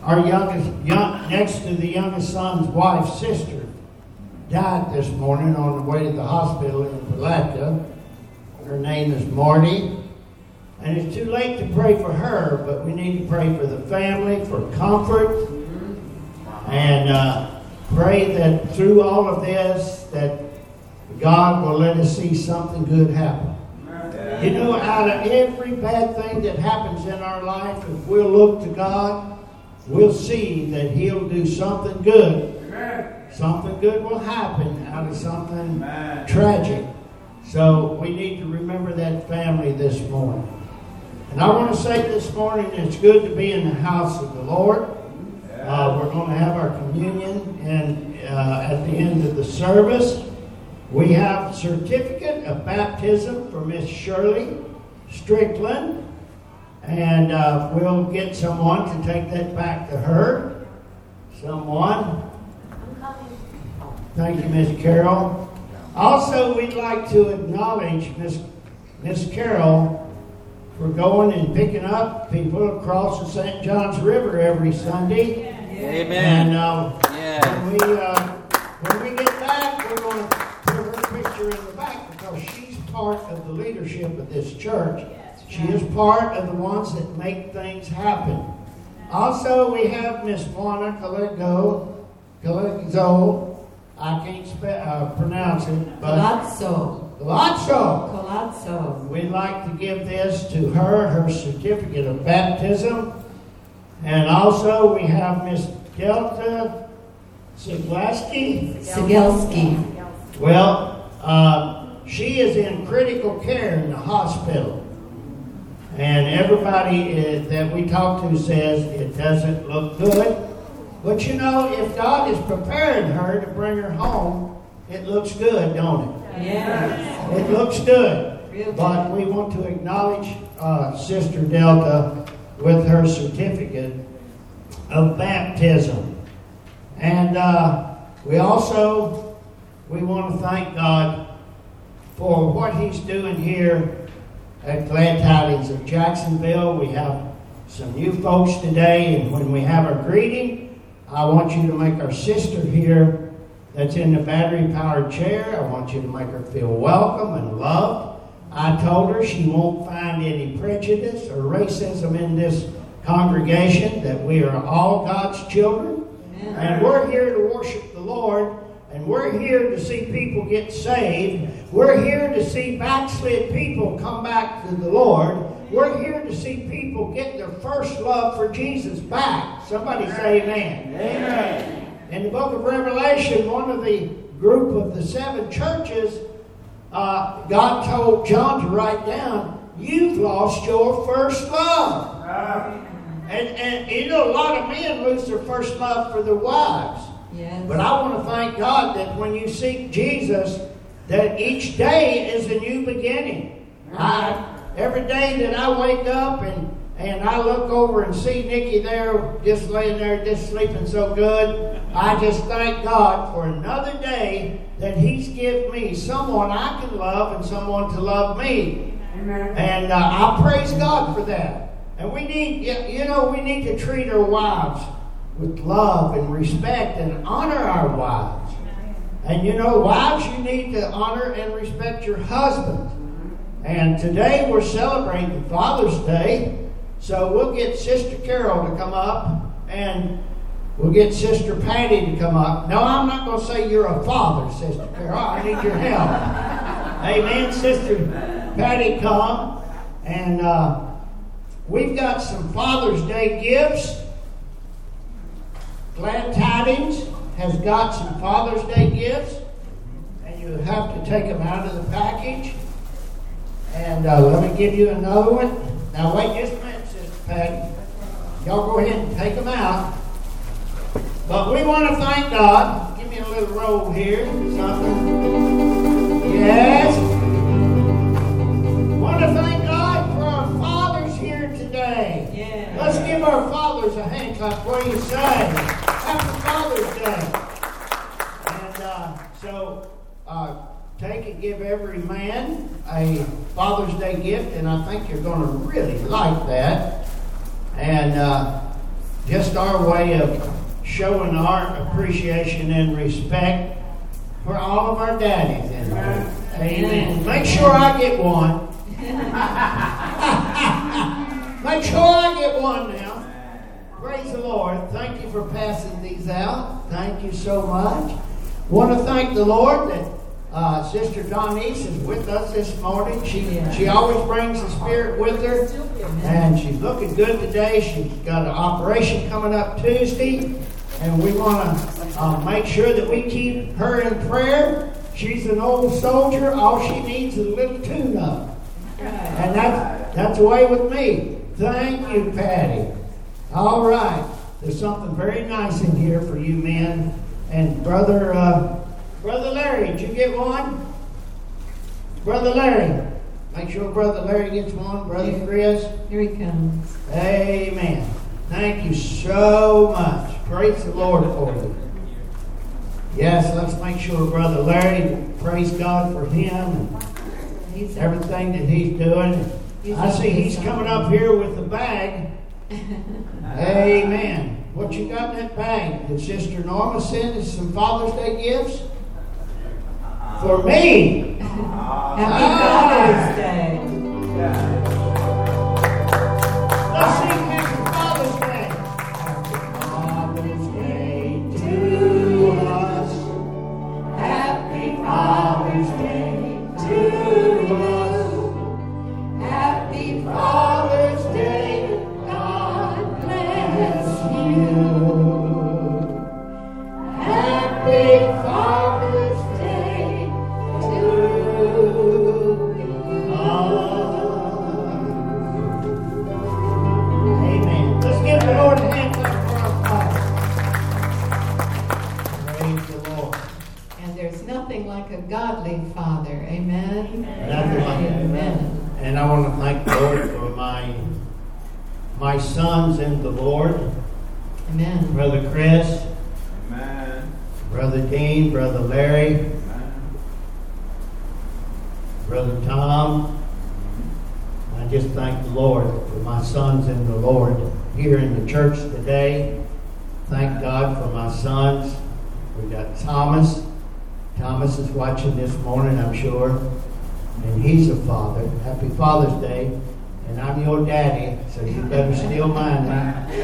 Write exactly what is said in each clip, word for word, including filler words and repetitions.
our youngest, young, next to the youngest son's wife's sister, died this morning on the way to the hospital in Palatka. Her name is Marty. And it's too late to pray for her, but we need to pray for the family, for comfort, and uh, pray that through all of this, that God will let us see something good happen. You know, out of every bad thing that happens in our life, if we'll look to God, we'll see that He'll do something good. Something good will happen out of something tragic. So we need to remember that family this morning. And I want to say this morning, it's good to be in the house of the Lord. Uh, we're going to have our communion and uh, at the end of the service. We have a certificate of baptism for Miss Shirley Strickland. And uh, we'll get someone to take that back to her. Someone. Thank you, Miss Carol. Also, we'd like to acknowledge Miss Miss Carol for going and picking up people across the Saint Johns River every Sunday. Amen. And uh, yeah. when we uh, when we get back, we're going to put her picture in the back because she's part of the leadership of this church. She is part of the ones that make things happen. Also, we have Miss Juana Caligo, Caligo. I can't spe- uh, pronounce it, but Colazzo. Colazzo. Colazzo. We'd like to give this to her, her certificate of baptism. And also we have Miss Delta Sigelski. Sigelski. Well, uh, she is in critical care in the hospital. And everybody uh, that we talk to says it doesn't look good. But you know, if God is preparing her to bring her home, it looks good, don't it? Yes. It looks good. But we want to acknowledge uh, Sister Delta with her certificate of baptism. And uh, we also, we want to thank God for what He's doing here at Glad Tidings of Jacksonville. We have some new folks today, and when we have our greeting, I want you to make our sister here that's in the battery-powered chair, I want you to make her feel welcome and loved. I told her she won't find any prejudice or racism in this congregation, that we are all God's children. Amen. And we're here to worship the Lord, and we're here to see people get saved. We're here to see backslid people come back to the Lord. We're here to see people get their first love for Jesus back. Somebody say amen. Amen. In the book of Revelation, one of the group of the seven churches, uh, God told John to write down, you've lost your first love. Uh, and, and you know, a lot of men lose their first love for their wives. Yes. But I want to thank God that when you seek Jesus, that each day is a new beginning. I, every day that I wake up and, and I look over and see Nikki there, just laying there, just sleeping so good, I just thank God for another day that He's given me someone I can love and someone to love me. Amen. And uh, I praise God for that. And we need, you know, we need to treat our wives with love and respect and honor our wives. And you know, wives, you need to honor and respect your husband. And today we're celebrating Father's Day, so we'll get Sister Carol to come up, and we'll get Sister Patty to come up. No, I'm not going to say you're a father, Sister Carol. I need your help. Amen. Sister Patty, come. And uh, we've got some Father's Day gifts. Glad Tidings has got some Father's Day gifts, and you have to take them out of the package. And uh, let me give you another one. Now wait just a minute, Sister Patty. Y'all go ahead and take them out. But we want to thank God. Give me a little roll here. Something. Yes. Want to thank God for our fathers here today. Yeah. Let's give our fathers a hand clap. What do you say? Happy Father's Day. And uh, so uh, take and give every man a Father's Day gift, and I think you're going to really like that. And uh, just our way of showing our appreciation and respect for all of our daddies in there. Amen. Make sure I get one. Make sure I get one now. Praise the Lord. Thank you for passing these out. Thank you so much. Want to thank the Lord that uh, Sister Donnice is with us this morning. She she always brings the Spirit with her, and she's looking good today. She's got an operation coming up Tuesday, and we want to uh, make sure that we keep her in prayer. She's an old soldier. All she needs is a little tune-up, and that's that's the way with me. Thank you, Patty. All right. There's something very nice in here for you men. And Brother uh, Brother Larry, did you get one? Brother Larry. Make sure Brother Larry gets one. Brother Chris. Here he comes. Amen. Thank you so much. Praise the Lord for you. Yes, let's make sure Brother Larry, praise God for him and everything that he's doing. I see he's coming up here with a bag. Amen. What you got in that bag? Did Sister Norma send us some Father's Day gifts? For me. Happy Father's Day. Let's sing Happy Father's Day. Happy Father's Day to us. Happy Father's Day to us. Happy Father's Day. God bless you. Happy Father's Day to us. Amen. Let's give the Lord a hand clap for our Father. Praise the Lord. And there's nothing like a godly father. Amen. Nothing like it. Amen. And I want to thank the Lord for my my sons in the Lord. Amen. Brother Chris. Amen. Brother Dean. Brother Larry. Amen. Brother Tom. I just thank the Lord for my sons in the Lord here in the church today. Thank God for my sons. We got Thomas. Thomas is watching this morning, I'm sure. And he's a father. Happy Father's Day. And I'm your daddy, so you better still mind me.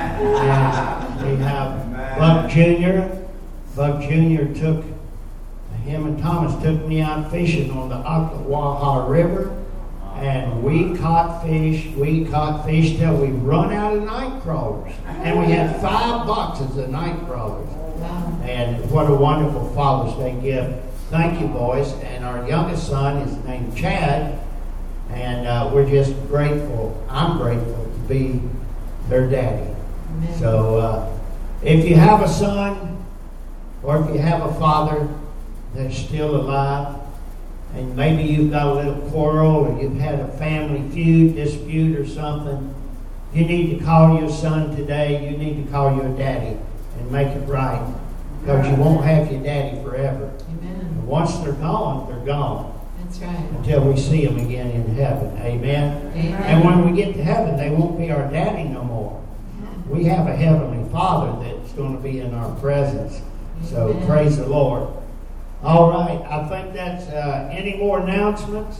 And we have Buck Junior Buck Junior took, him and Thomas took me out fishing on the Ocklawaha River. And we caught fish, we caught fish till we run out of night crawlers. And we had five boxes of night crawlers. Wow. And what a wonderful Father's Day gift. Thank you, boys. And our youngest son is named Chad. And uh, we're just grateful. I'm grateful to be their daddy. Amen. So uh, if you have a son or if you have a father that's still alive, and maybe you've got a little quarrel or you've had a family feud, dispute or something, you need to call your son today. You need to call your daddy and make it right. Because you won't have your daddy forever. Amen. And once they're gone, they're gone. That's right. Until we see them again in heaven. Amen? Amen. And when we get to heaven, they won't be our daddy no more. We have a heavenly Father that's going to be in our presence. So Amen. Praise the Lord. All right. I think that's uh, any more announcements?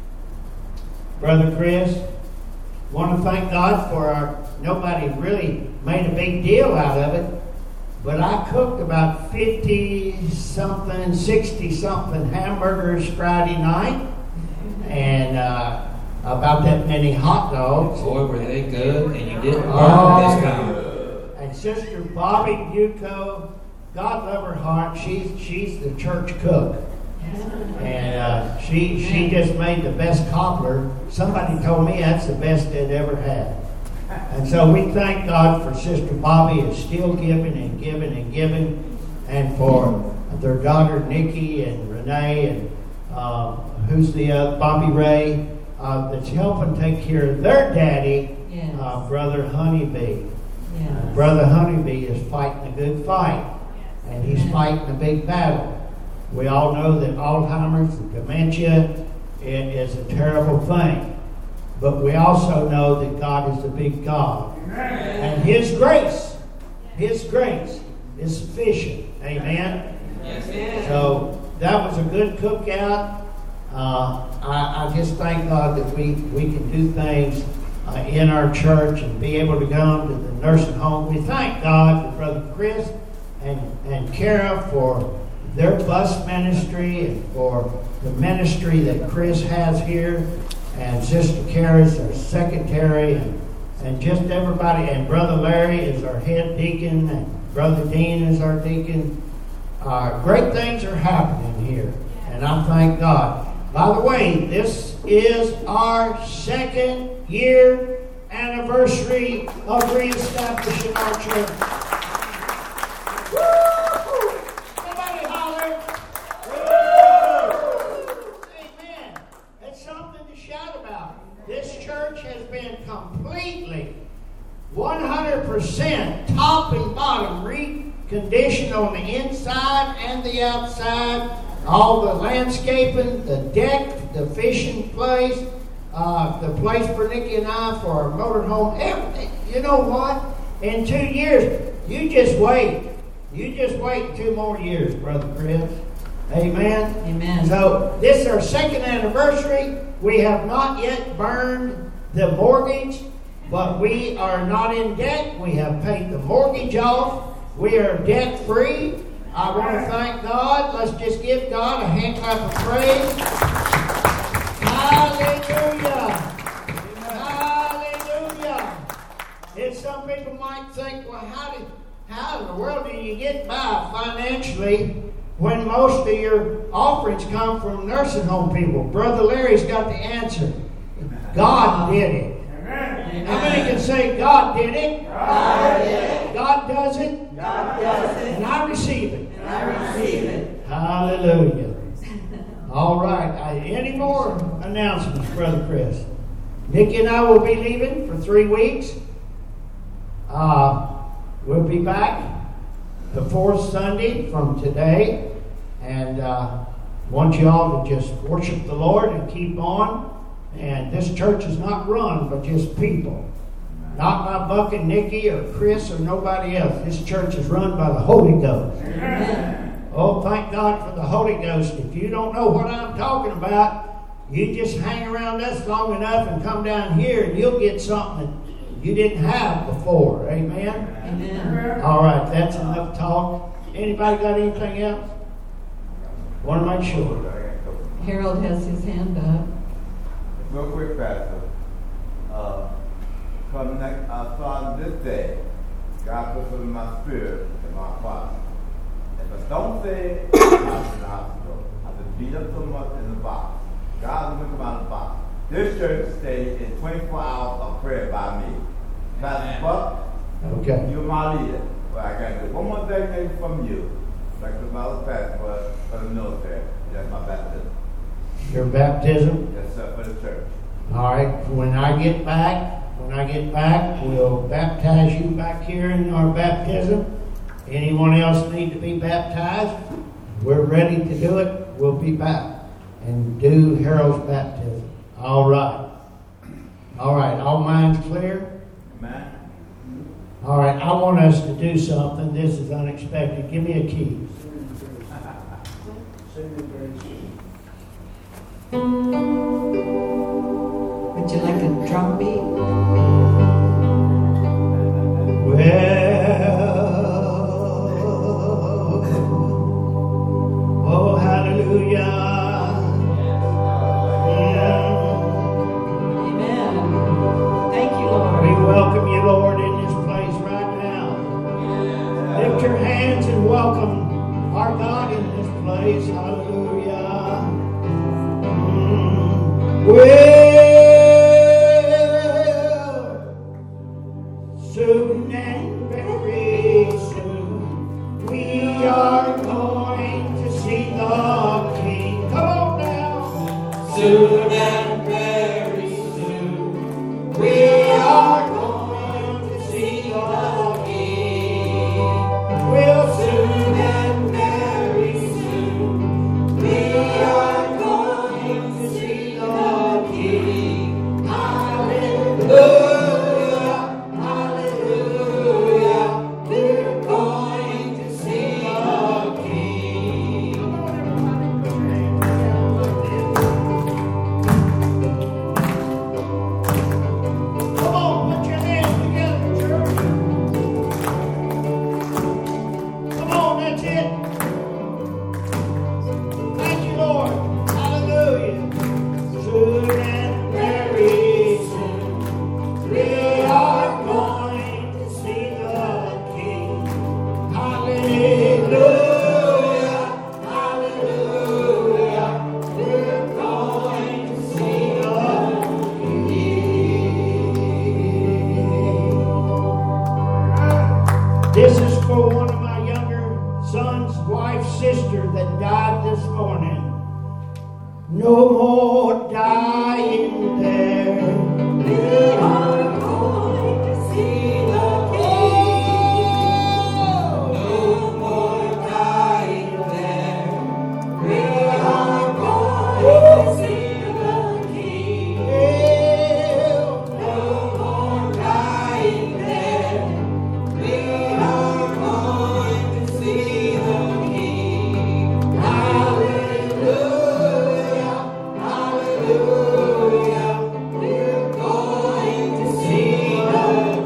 Brother Chris, want to thank God for our, nobody really made a big deal out of it. But I cooked about fifty-something, sixty-something hamburgers Friday night. And uh, about that many hot dogs. Boy, were they good, and you didn't burn Oh, this time. and Sister Bobby Bucco, God love her heart, she's she's the church cook. And uh, she she just made the best cobbler. Somebody told me that's the best they'd ever had. And so we thank God for Sister Bobby is still giving and giving and giving, and for their daughter Nikki and Renee and uh, who's the uh, Bobby Ray uh, that's helping take care of their daddy, Yes. uh, Brother Honeybee. Yes. Brother Honeybee is fighting a good fight, and he's fighting a big battle. We all know that Alzheimer's and dementia it is a terrible thing. but we also know that God is a big God. And His grace, His grace is sufficient. Amen? Yes. So that was a good cookout. Uh, I, I just thank God that we, we can do things uh, in our church and be able to go to the nursing home. We thank God for Brother Chris and, and Kara for their bus ministry and for the ministry that Chris has here. And Sister Kara is our secretary, and, and just everybody. And Brother Larry is our head deacon, and Brother Dean is our deacon. Uh, great things are happening here, and I thank God. By the way, this is our second year anniversary of reestablishing our church. Woo! Somebody holler. Woo! Amen. That's something to shout about. This church has been completely, one hundred percent, top and bottom, reconditioned on the inside and the outside. All the landscaping, the deck, the fishing place, uh, the place for Nikki and I for our motorhome, everything. You know what? In two years, you just wait. You just wait two more years, Brother Chris. Amen? Amen. So, this is our second anniversary. We have not yet burned the mortgage, but we are not in debt. We have paid the mortgage off. We are debt-free. I want to thank God. Let's just give God a hand clap of praise. Hallelujah. Hallelujah. And some people might think, well, how did, how in the world do you get by financially when most of your offerings come from nursing home people? Brother Larry's got the answer. God did it. Amen. How many can say God did it? God did it. God does it. God does it. And I receive it. And I receive it. Hallelujah. All right. I, any more announcements, Brother Chris? Nikki and I will be leaving for three weeks. Uh, we'll be back the fourth Sunday from today. And uh, want you all to just worship the Lord and keep on. And this church is not run by just people. Not by Buck and Nikki or Chris or nobody else. This church is run by the Holy Ghost. Amen. Oh, thank God for the Holy Ghost. If you don't know what I'm talking about, you just hang around us long enough and come down here and you'll get something that you didn't have before. Amen? Amen. All right, that's enough talk. Anybody got anything else? Want to make sure. Harold has his hand up. Real quick, Pastor. Uh, come next, uh, starting this day, God puts it in my spirit and my heart. If I don't say it, I'm in the hospital. I've been beat up so much in the box. God will come out of the box. This church stays in twenty-four hours of prayer by me. Pastor Buck, Okay. you're my leader. Well, I got to do one more thing from you. Like the Bible pastor for, for the military. That's my baptism. Your baptism? Yes, sir, for the church. All right. When I get back, when I get back, we'll baptize you back here in our baptism. Anyone else need to be baptized? We're ready to do it. We'll be back and do Harold's baptism. All right. All right. All minds clear? Amen. All right. I want us to do something. This is unexpected. Give me a key. Would you like a drum beat? Well, oh, hallelujah. Amen. Thank you, Lord. We welcome you, Lord, in this place right now. Lift your hands and welcome our God in this place. Hallelujah. Mm. Well, soon and very soon, we are going to see the King. Come on now. Soon and very soon, we are going to see the King. We'll soon and very soon, we are going to see the King. I for one of my younger son's wife's sister that died this morning. No more dying there. We are going to see the King. No more dying there. We are going to see the King. No more dying there. We are going to see the King. Hallelujah, hallelujah. We're going to see the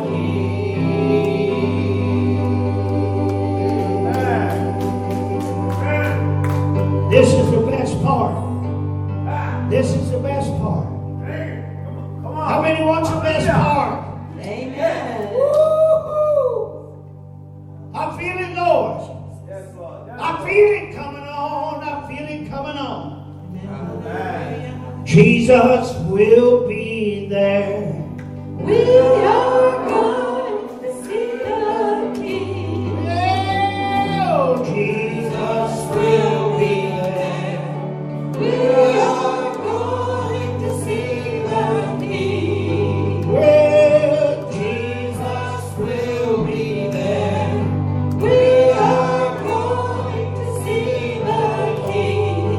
King. This is the best part. This is the best part. How many wants the best part? Amen. Woo-hoo. I feel it, Lord. Yes, Lord. Yes, I Lord. feel it coming on. I feel it coming on. Amen. Jesus will be there. We are going to see the King. Oh, Jesus will be there. We are going to see the King. Well, Jesus will be there. We are going to see the King.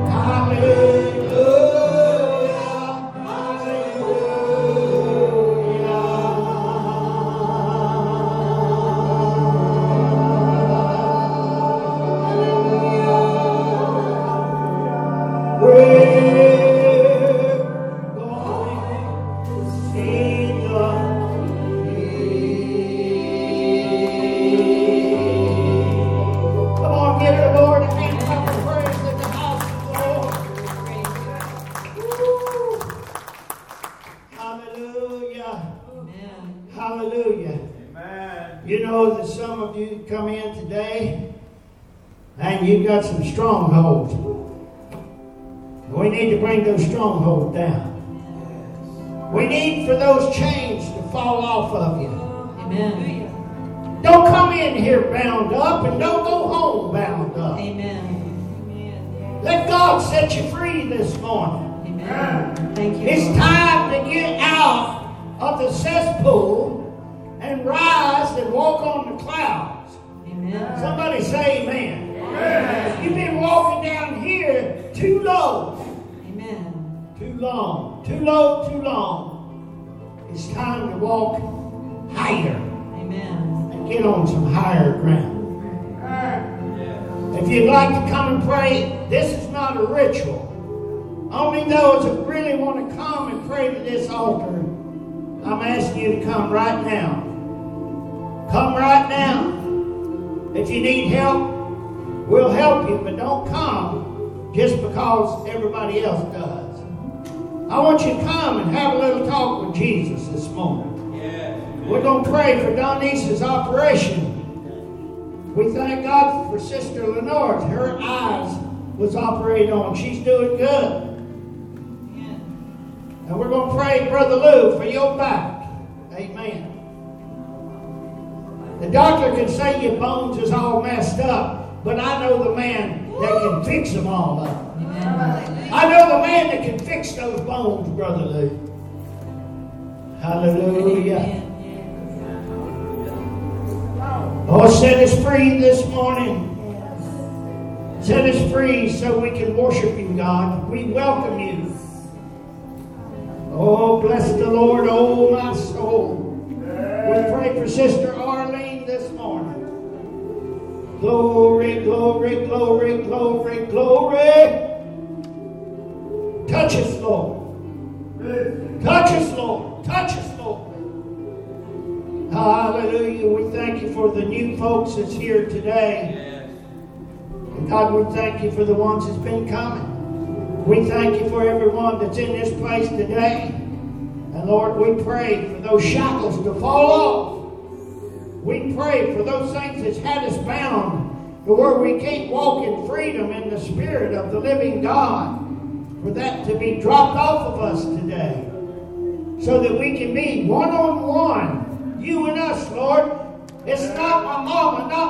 Hallelujah. Hallelujah. We're going to see the King. Come on, give the Lord a hand clap of praise in the house of the Lord. Woo. Hallelujah. Amen. Hallelujah. Amen. You know that some of you come in today and you've got some strongholds. We need to bring those strongholds down. We need for those chains to fall off of you. Amen. Don't come in here bound up and don't go home bound up. Amen. Let God set you free this morning. Amen. Thank you. It's Lord. time to get out of the cesspool and rise and walk on the clouds. Amen. Somebody say amen. You've been walking down here too low, Amen. too long, too low, too long. It's time to walk higher Amen. and get on some higher ground. If you'd like to come and pray, this is not a ritual. Only those that really want to come and pray to this altar, I'm asking you to come right now. Come right now. If you need help, we'll help you, but don't come just because everybody else does. I want you to come and have a little talk with Jesus this morning. We're going to pray for Donice's operation. We thank God for Sister Lenore. Her eyes was operated on. She's doing good. And we're going to pray, Brother Lou, for your back. Amen. The doctor can say your bones is all messed up, but I know the man that can fix them all up. I know the man that can fix those bones, Brother Lou. Hallelujah. Oh, set us free this morning. Set us free so we can worship you, God. We welcome you. Oh, bless the Lord, oh my soul. We pray for Sister Arlene this morning. Glory, glory, glory, glory, glory. Touch us, Lord. Touch us, Lord. Touch us, Lord. Hallelujah. We thank you for the new folks that's here today. And God, we thank you for the ones that's been coming. We thank you for everyone that's in this place today. And Lord, we pray for those shackles to fall off. We pray for those things that's had us bound to where we can't walk in freedom in the Spirit of the living God. For that to be dropped off of us today. So that we can be one-on-one, you and us, Lord. It's not my mama, not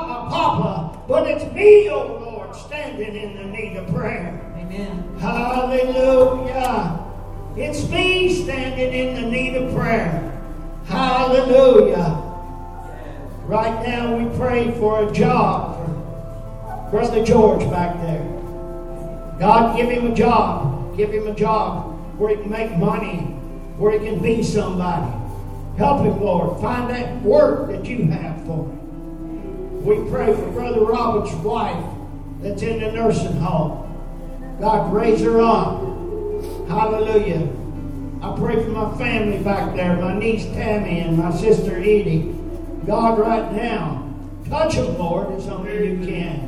Papa, but it's me, oh Lord, standing in the need of prayer. Amen. Hallelujah. It's me standing in the need of prayer. Hallelujah. Right now we pray for a job for Brother George back there. God, give him a job. Give him a job where he can make money, where he can be somebody. Help him, Lord. Find that work that you have for him. We pray for Brother Robert's wife that's in the nursing home. God, raise her up. Hallelujah. I pray for my family back there, my niece Tammy and my sister Edie. God, right now, touch them, Lord, as only you can.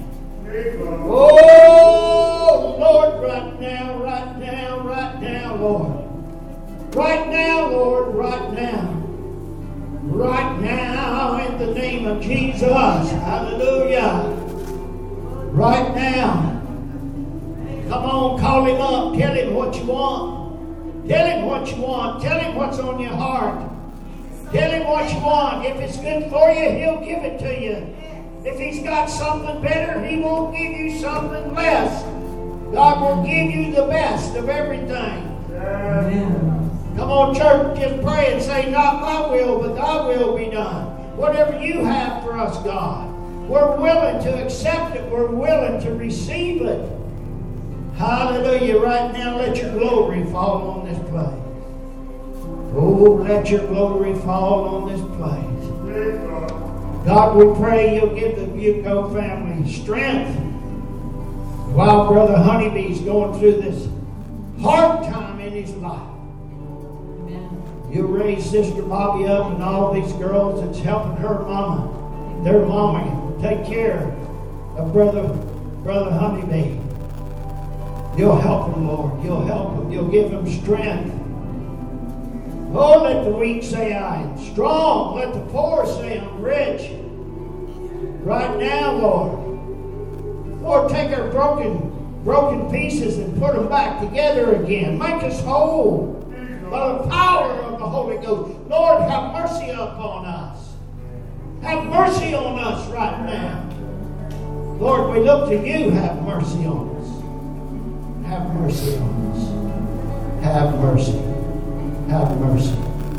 Oh, Lord, right now, right now, right now, Lord. Right now, Lord, right now. Right now, in the name of Jesus. Hallelujah. Right now. Come on, call him up. Tell him what you want. Tell him what you want. Tell him what's on your heart. Tell him what you want. If it's good for you, he'll give it to you. If he's got something better, he won't give you something less. God will give you the best of everything. Amen. Come on, church, just pray and say, not my will, but thy will be done. Whatever you have for us, God, we're willing to accept it. We're willing to receive it. Hallelujah. Right now, let your glory fall on this place. Oh, let your glory fall on this place. God, we pray you'll give the Bucco family strength while Brother Honeybee's going through this hard time in his life. Amen. You raise Sister Bobby up and all these girls that's helping her mama, their mommy, take care of Brother, Brother Honeybee. You'll help them, Lord. You'll help them. You'll give them strength. Oh, let the weak say I am strong. Let the poor say I'm rich. Right now, Lord. Lord, take our broken, broken pieces and put them back together again. Make us whole by the power of the Holy Ghost. Lord, have mercy upon us. Have mercy on us right now. Lord, we look to you. Have mercy on us. Have mercy on us. Have mercy. Have mercy.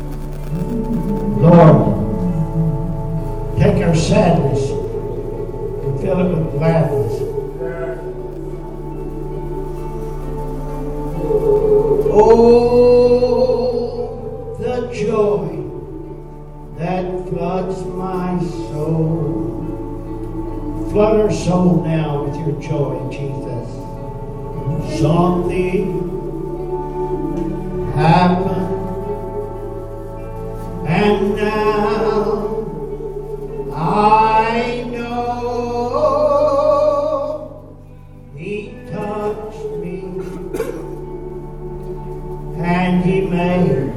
Lord, take our sadness and fill it with gladness. Oh, the joy that floods my soul. Flood our soul now with your joy, Jesus. Something happened, and now I know he touched me and he made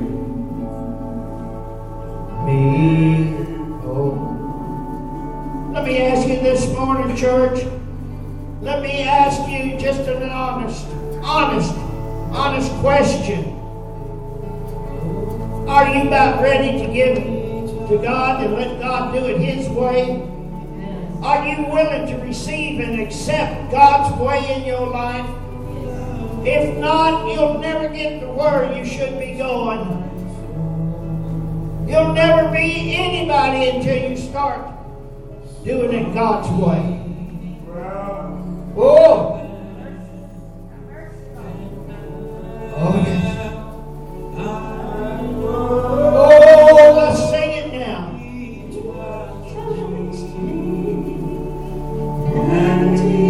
me whole. Let me ask you this morning, church. Let me ask you just an honest, honest, honest question. Are you about ready to give to God and let God do it His way? Are you willing to receive and accept God's way in your life? If not, you'll never get to where you should be going. You'll never be anybody until you start doing it God's way. Oh! Oh, yes. Oh, let's sing it now. And he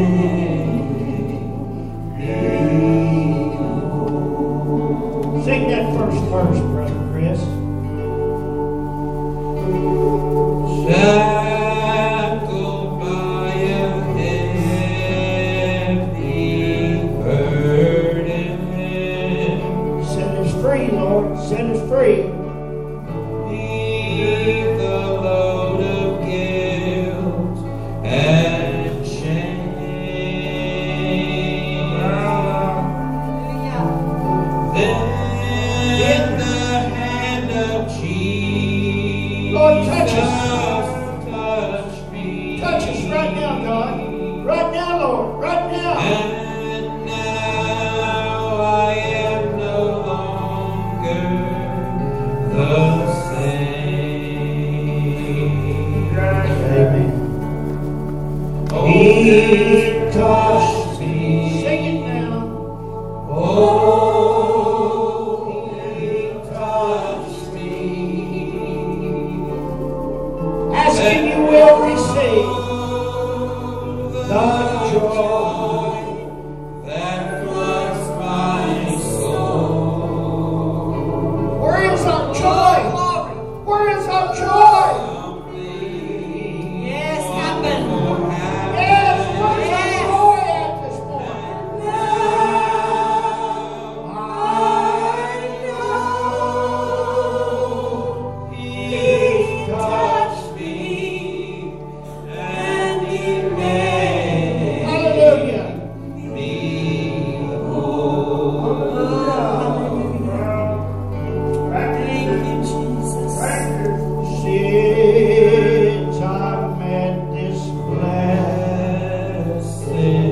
made. Sing that first verse, Brother Chris. Shackled by a touched me. Sing it now. Oh, he touched me. Ask and you will receive the joy that floods my soul. Where is our joy? Where is our joy? Yes, happen. Yes, where's our joy at this morning? I know He touched me and He made Hallelujah. me whole. Thank you, Jesus. Since I met this blessed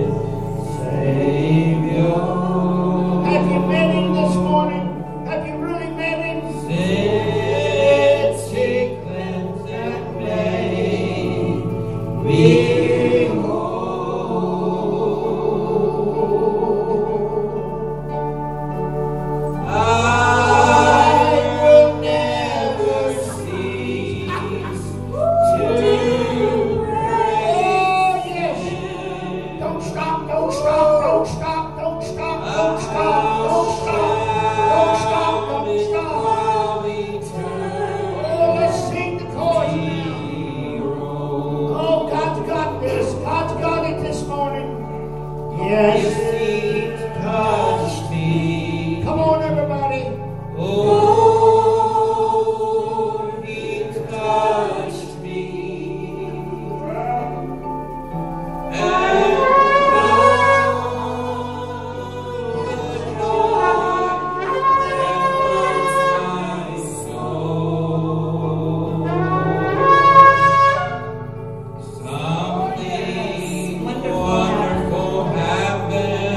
Savior. Have you met Him this morning? Have you really met Him? Since He cleansed and made me whole. I will never cease to praise yes. Don't stop, don't stop, don't stop, don't stop, don't stop, don't stop, don't stop, don't stop. Oh, let's sing the chorus now. Oh, God's got this. God's got it this morning. Yes, He touched me. Come on, everybody. Oh, He touched me. And my soul. Something wonderful happened.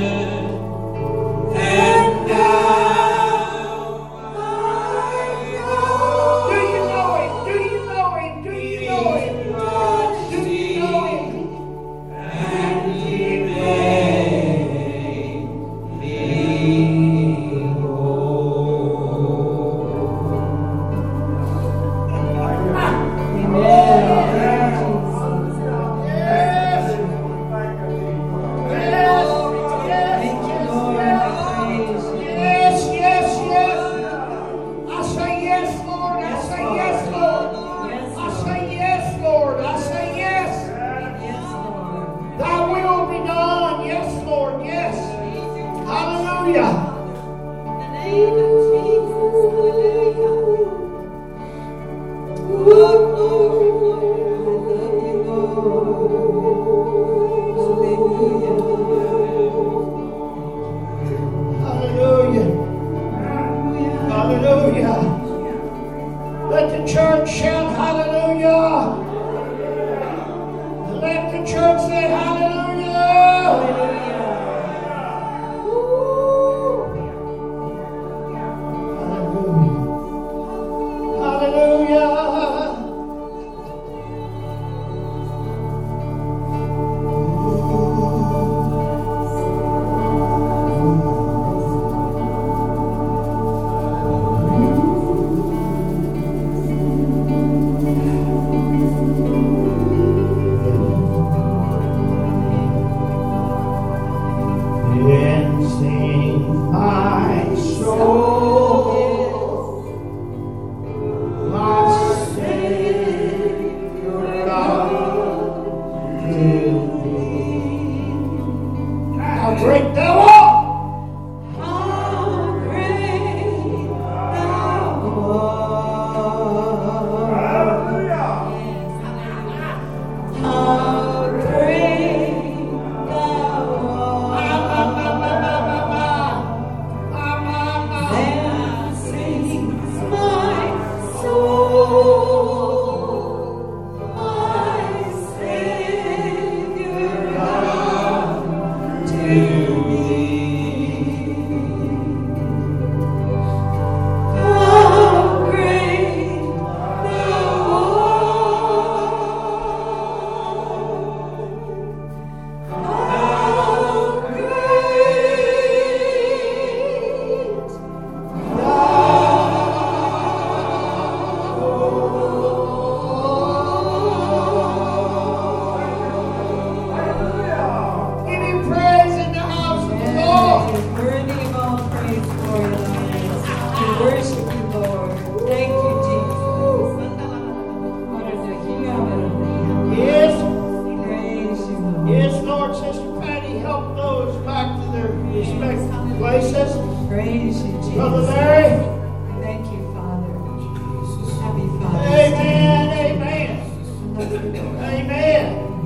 Praise you, Jesus. Brother Larry. Thank you, Father. Happy Father. Amen. Amen. Amen.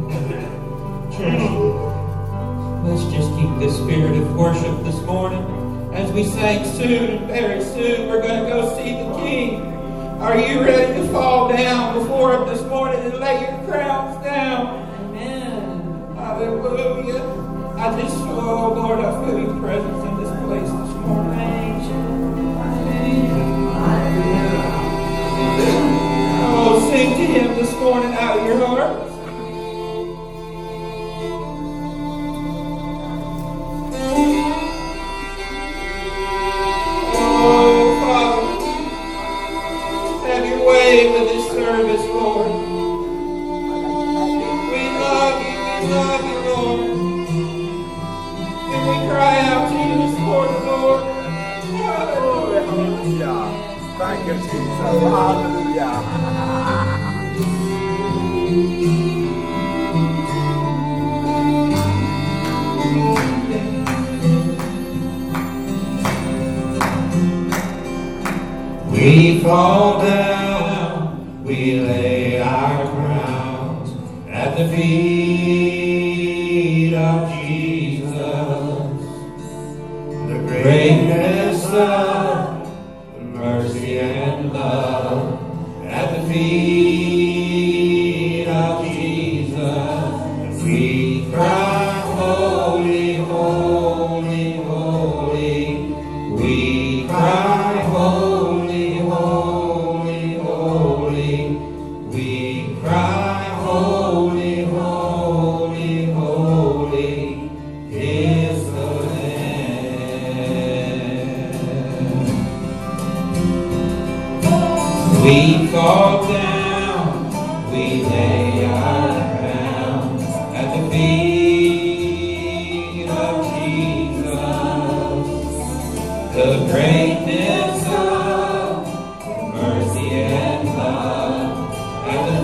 Let's just keep the spirit of worship this morning. As we sang soon, and very soon, we're going to go see the King. Are you ready to fall down before Him this morning and lay your crowns down? Amen. Hallelujah. I just, oh Lord, I feel your presence in this place this morning. Oh, sing to Him this morning out of your heart. With this service, Lord. We love you, we love you, Lord. And we cry out to you this morning, Lord. Hallelujah. Thank you, Jesus. Hallelujah. We fall down, we lay our crowns at the feet of Jesus. The greatness of mercy and love at the feet of Jesus. We cry, holy, holy, holy. We cry, holy, holy, holy. We cry, holy, holy, holy is the Lamb. We fall down, we lay our crowns at the feet of Jesus. The greatness of mercy and love at the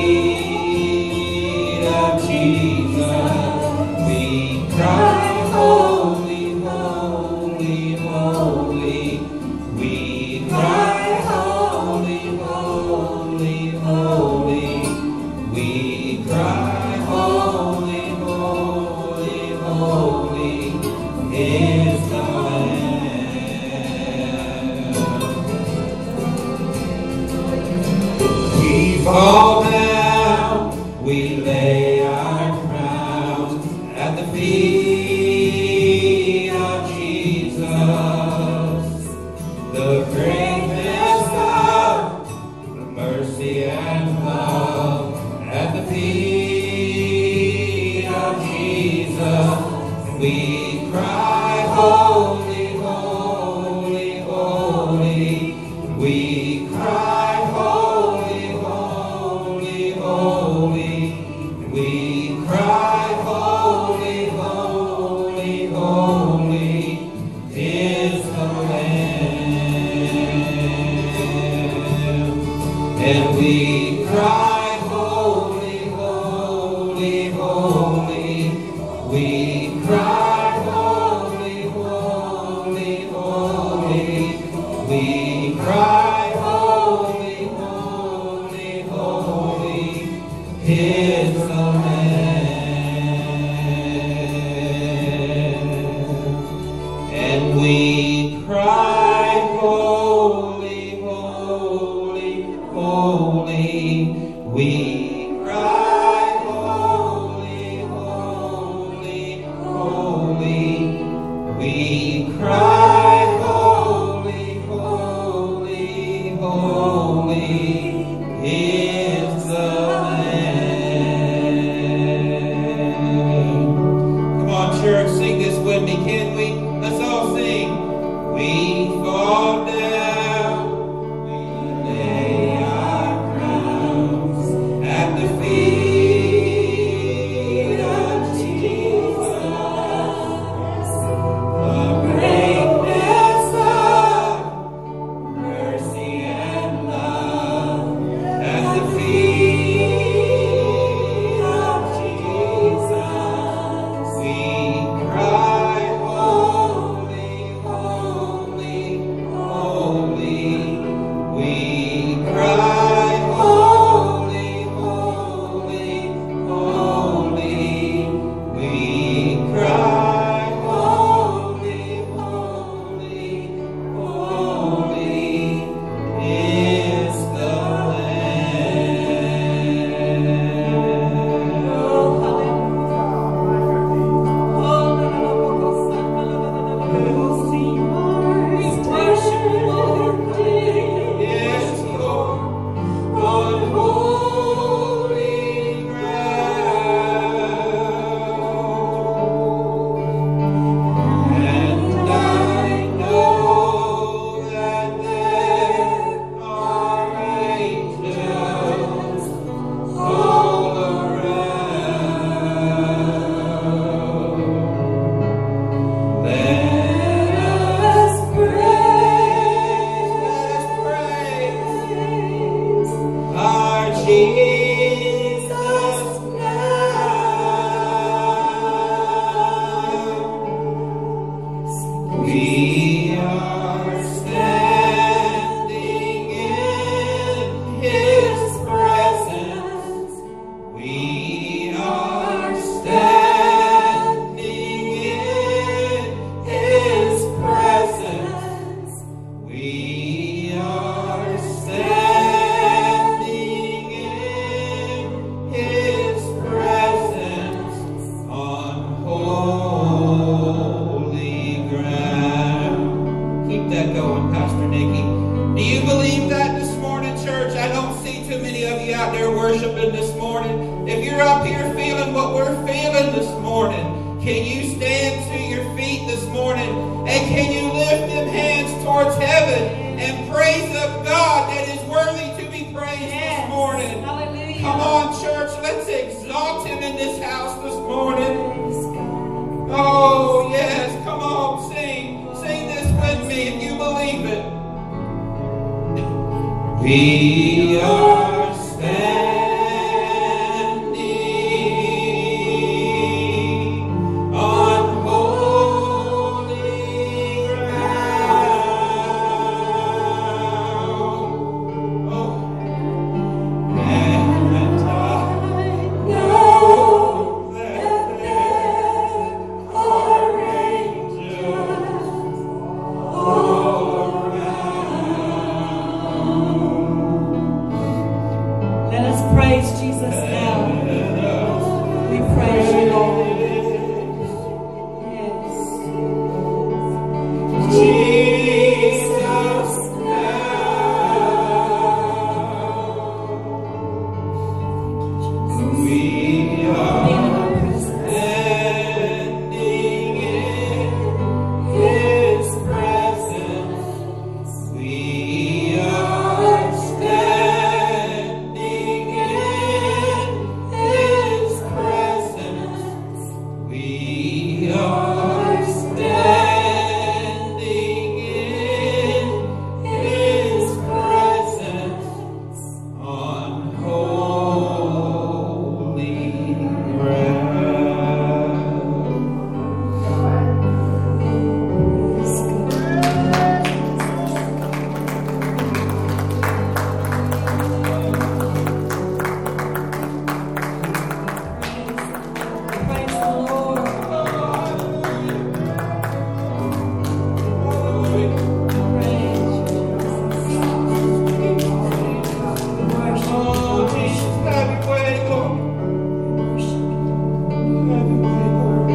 feet of Jesus. We cry, holy, holy, holy. We cry, holy, holy, holy. We cry, holy, holy, holy is the Lamb. We fall down, we lay our crowns at the feet of Jesus. The greatness of the mercy and love at the feet of Jesus. We cry, holy, holy, holy. We cry, holy, holy, holy. We cry, holy, holy, holy is the Lamb. And we cry, holy, holy, holy. We cry, holy, holy, holy. We cry, holy, holy, holy is the Lamb. And we cry, holy, holy, holy. We cry, holy, holy, holy. We cry, holy, holy, holy is the Lamb. Come on, church, sing this with me, can we? Let's all sing. We fall down, we lay our crowns at the feet of Jesus. The greatness of mercy and love at the feet of Jesus. We cry, holy, holy. We are standing in His presence. We are standing in His presence on holy ground. Keep that going, Pastor Nikki. Do you believe that this morning, church? I don't see too many of you out there worshiping this morning. If you're up here feeling what we're feeling this morning, can you stand to your feet this morning? And can you lift them hands towards heaven and praise up God that is worthy to be praised Yes. this morning? Hallelujah. Come on, church. Let's exalt Him in this house this morning. Oh, yes. Come on. Sing. Sing this with me if you believe it. We are standing on holy ground. Oh. And I know that there are angels around. Let us praise Jesus now. We praise you, Lord. Yes. Jesus now. We are standing in His presence. We are standing in His presence. We are standing in His presence on holy Praise the Lord. Oh, Jesus, have your way, Lord. Have your way, Lord.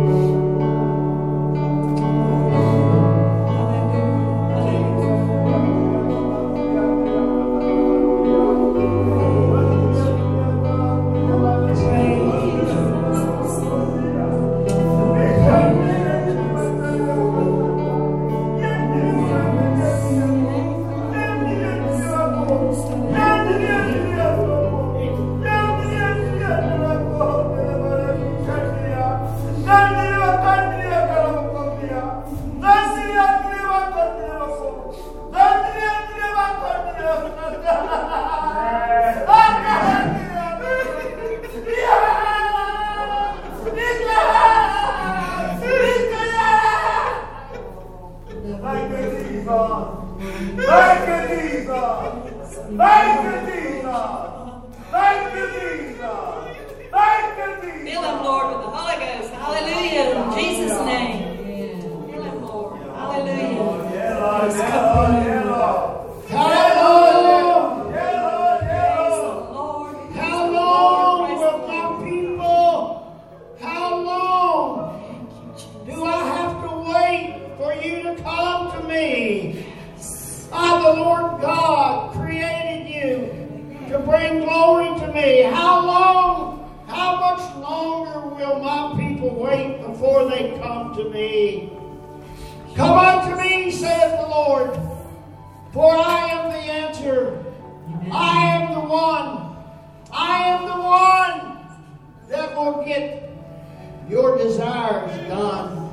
Thank you, Jesus. Thank you, Jesus. Thank you, Jesus. Thank you, Jesus. Fill him, Lord, with the Holy Ghost. Hallelujah. In Jesus' name. Fill him, Lord. Hallelujah. Yeah, Lord. Yeah, Lord. Yeah, Lord. Hallelujah! Yeah, Lord. Yeah, Praise Lord. the Lord. How long will my people, how long do I have to wait for you to come to me? I, the Lord God, created you to bring glory to me. How long, how much longer will my people wait before they come to me? Come unto me, saith the Lord, for I am the answer. I am the one. I am the one that will get your desires done.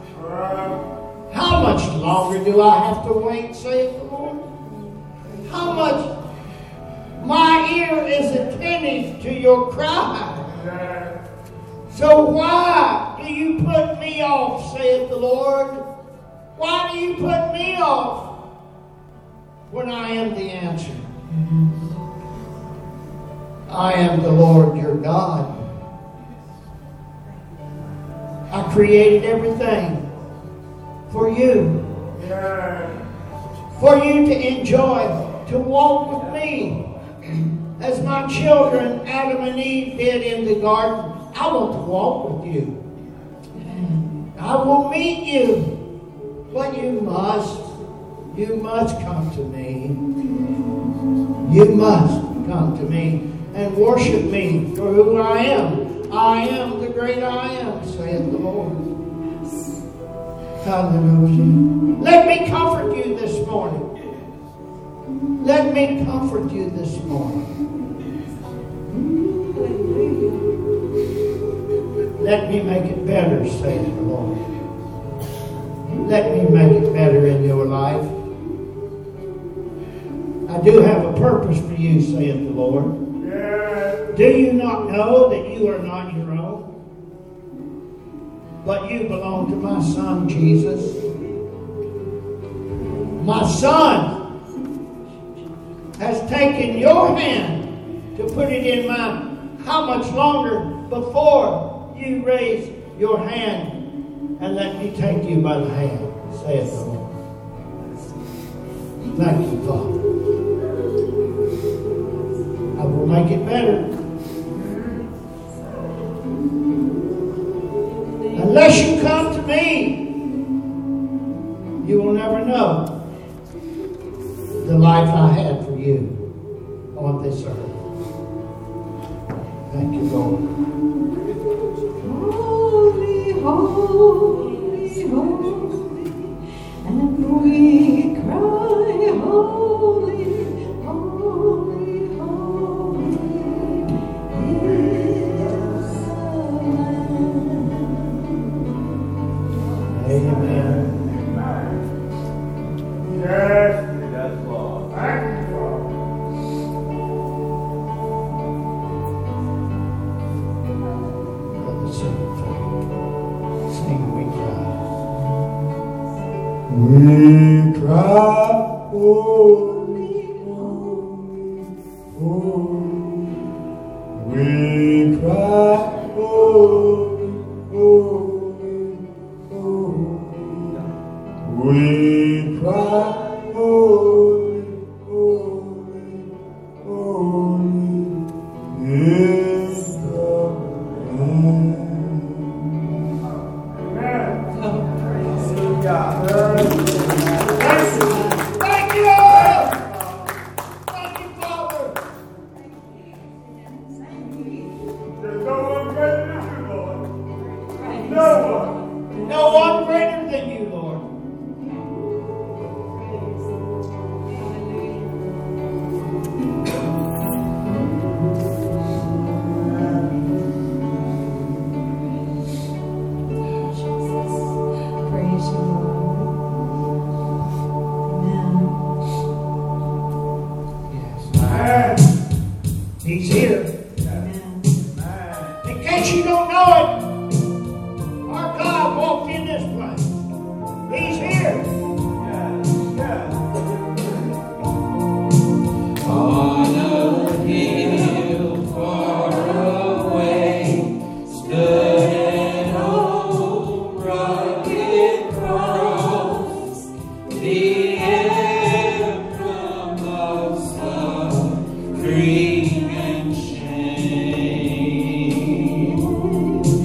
How much longer do I have to wait, saith the Lord? How much? My ear is attentive to your cry. So why do you put me off, saith the Lord? Why do you put me off when I am the answer? I am the Lord your God. I created everything for you. For you to enjoy, to walk with me. As my children, Adam and Eve, did in the garden. I want to walk with you. I will meet you. But you must, you must come to me. You must come to me and worship me for who I am. I am the great I am, saith the Lord. Hallelujah. Let me comfort you this morning. Let me comfort you this morning. Let me make it better, saith the Lord. Let me make it better in your life. I do have a purpose for you, saith the Lord. Do you not know that you are not your own? But you belong to my Son, Jesus. My Son has taken your hand to put it in mine. How much longer before you raise your hand and let me take you by the hand, saith the Lord. Thank you, Father. I will make it better. Unless you come to me, you will never know the life I had for you on this earth. Thank you, Lord. Holy, holy, holy, and we cry, holy, holy, holy is the Lamb. Amen. Yes, that's Lord. Thank you, Lord. Brother, sing, sing, we cry. We cry, holy, holy, holy. We cry, holy, holy, holy. We cry, holy, holy, holy is the Lamb. Thank you, Lord. Thank you, Father. There's no one greater than you, Lord. No one. No one greater than you, Lord. Praise you, Lord. Amen. He's here. Amen. In case you don't know it, our God walked in this place. He's here. On a hill far away stood an old rugged cross, the emblem of suffering and shame.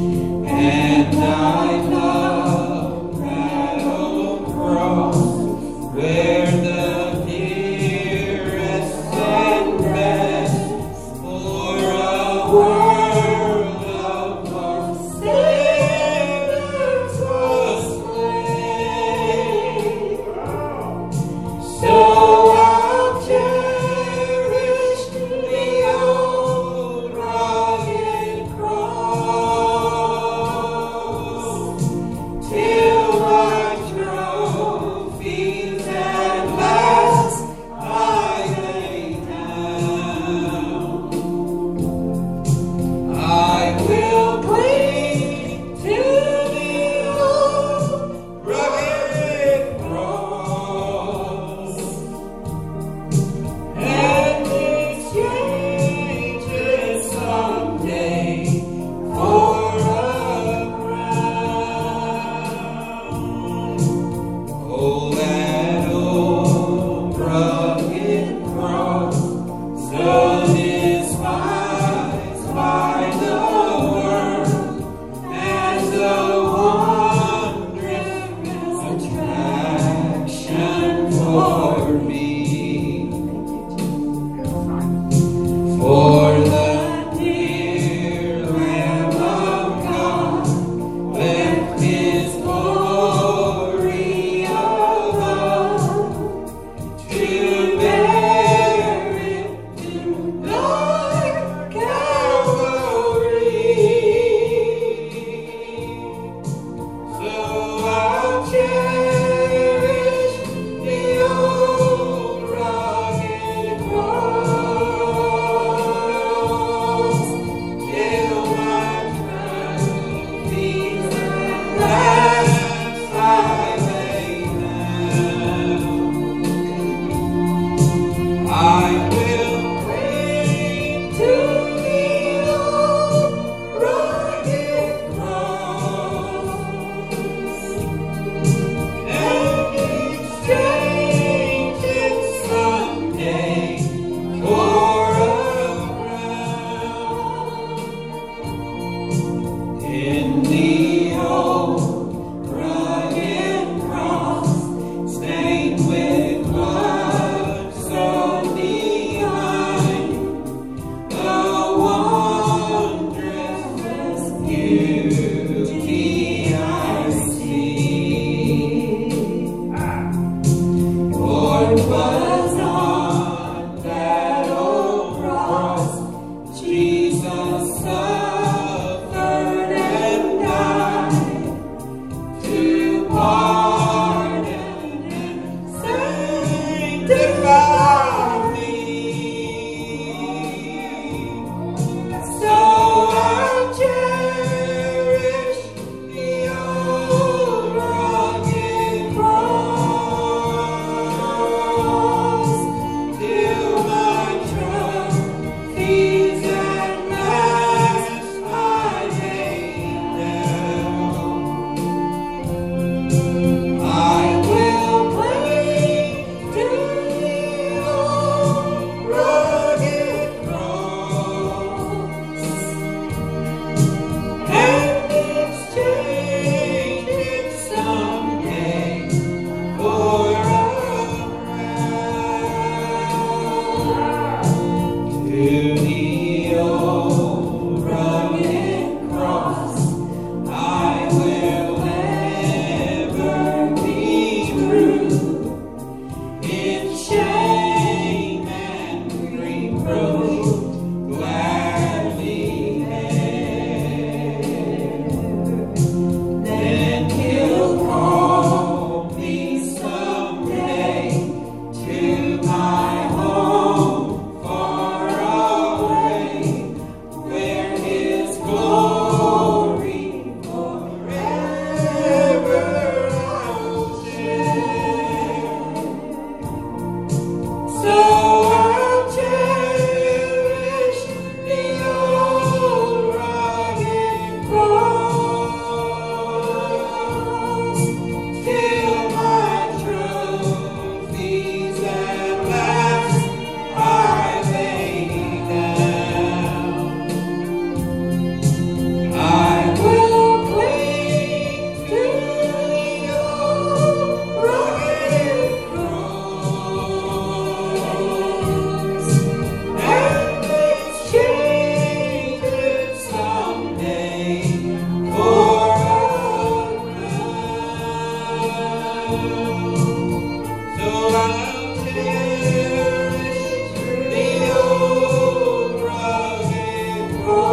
beauty I see. Lord, was on that old cross, Jesus suffered and died to pardon and sanctify me. So I'll cherish the old rugged cross till my trophies at last I lay down. I will cling to the old rugged cross and exchange it someday for a crown. To the old rugged cross I will ever be true. In shame and reproach gladly bear. Then he'll call me someday to my home far away, where his glory forever I'll share. So I'll cherish the old rugged cross till my trophies at last I lay down. I will cling to the old rugged cross and exchange it someday for a crown. So I'll cherish the old rugged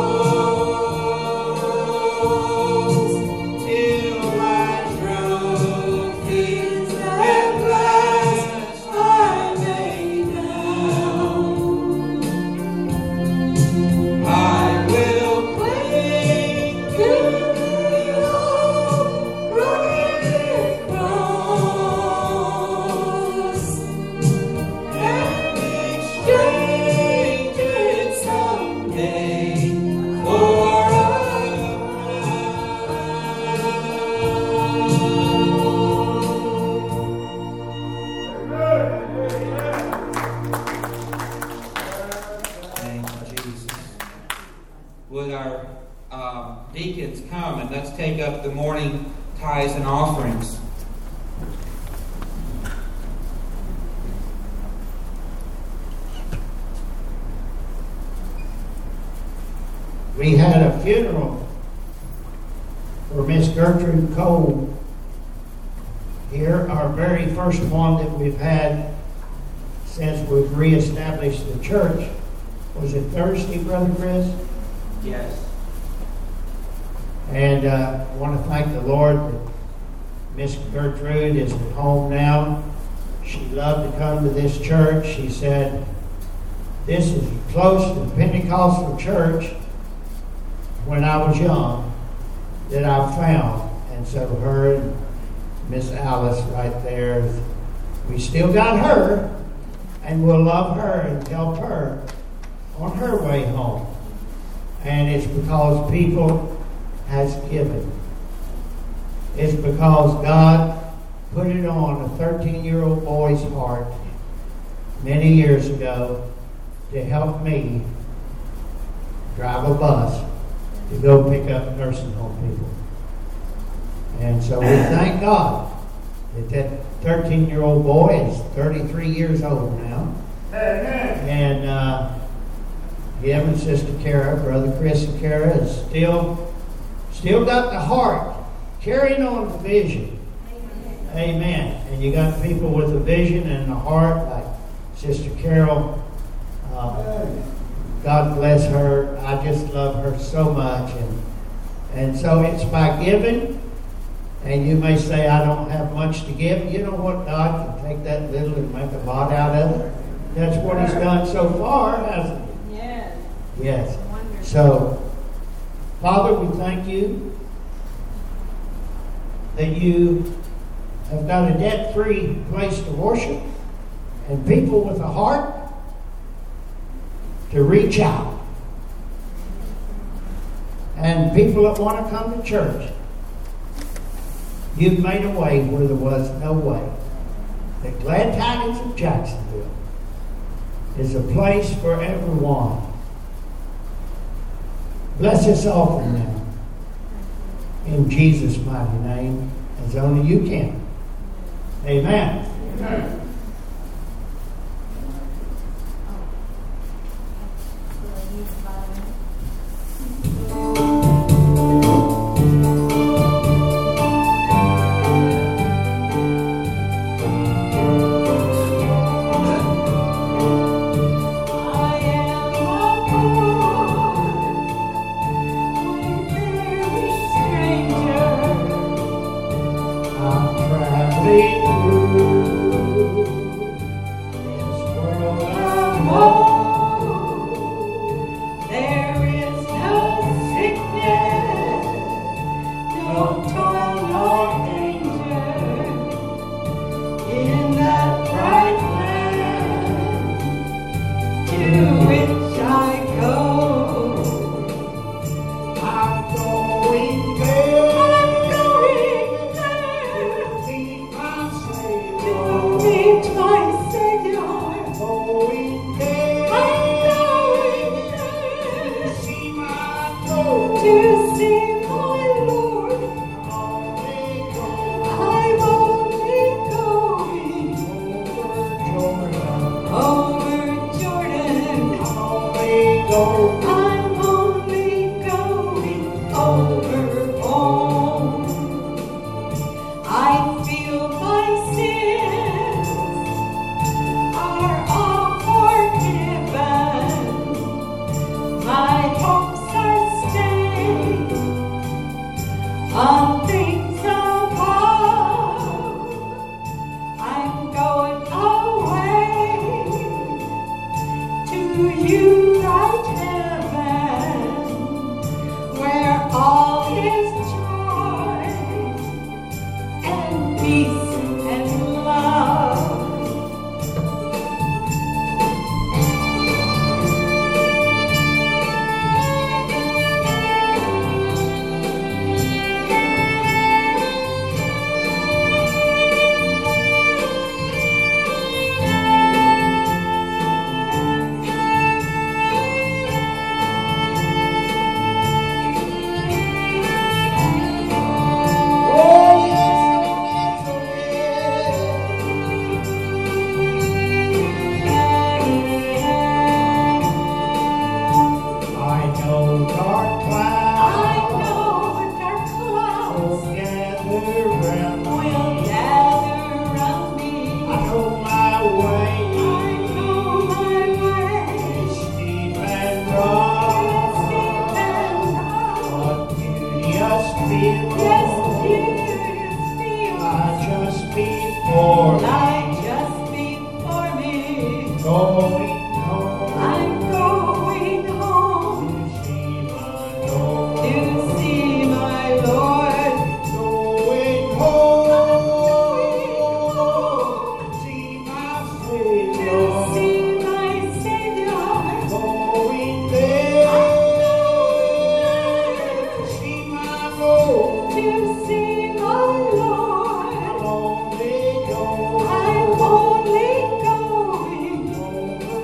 cross till my trophies at last I lay down. I will cling to the old rugged cross and exchange it someday for a Thank you, Jesus. Would our um, deacons come and let's take up the morning tithes and offerings. We had a funeral for Miss Gertrude Cole here, our very first one that we've had since we've reestablished the church. Was it Thursday, Brother Chris? Yes. And uh, I want to thank the Lord that Miss Gertrude is at home now. She loved to come to this church. She said, this is close to the Pentecostal church when I was young that I found. And so her and Miss Alice right there, we still got her, and we'll love her and help her on her way home. And it's because people has given. It's because God put it on a thirteen-year-old boy's heart many years ago to help me drive a bus to go pick up nursing home people. And so we thank God that that thirteen-year-old boy is thirty-three years old now. And uh, him and Sister Kara, Brother Chris and Kara, is still Still got the heart, carrying on the vision. Amen. And you got people with a vision and a heart, like Sister Carol. Uh, God bless her. I just love her so much. And, and so it's by giving. And you may say, I don't have much to give. You know what? God can take that little and make a lot out of it. That's what He's done so far, hasn't He? Yes. Yes. So, Father, we thank you that you have got a debt-free place to worship and people with a heart to reach out. And people that want to come to church. You've made a way where there was no way. The Glad Tidings of Jacksonville is a place for everyone. Bless this offering now. In Jesus' mighty name, as only you can. Amen. Amen. I'm only going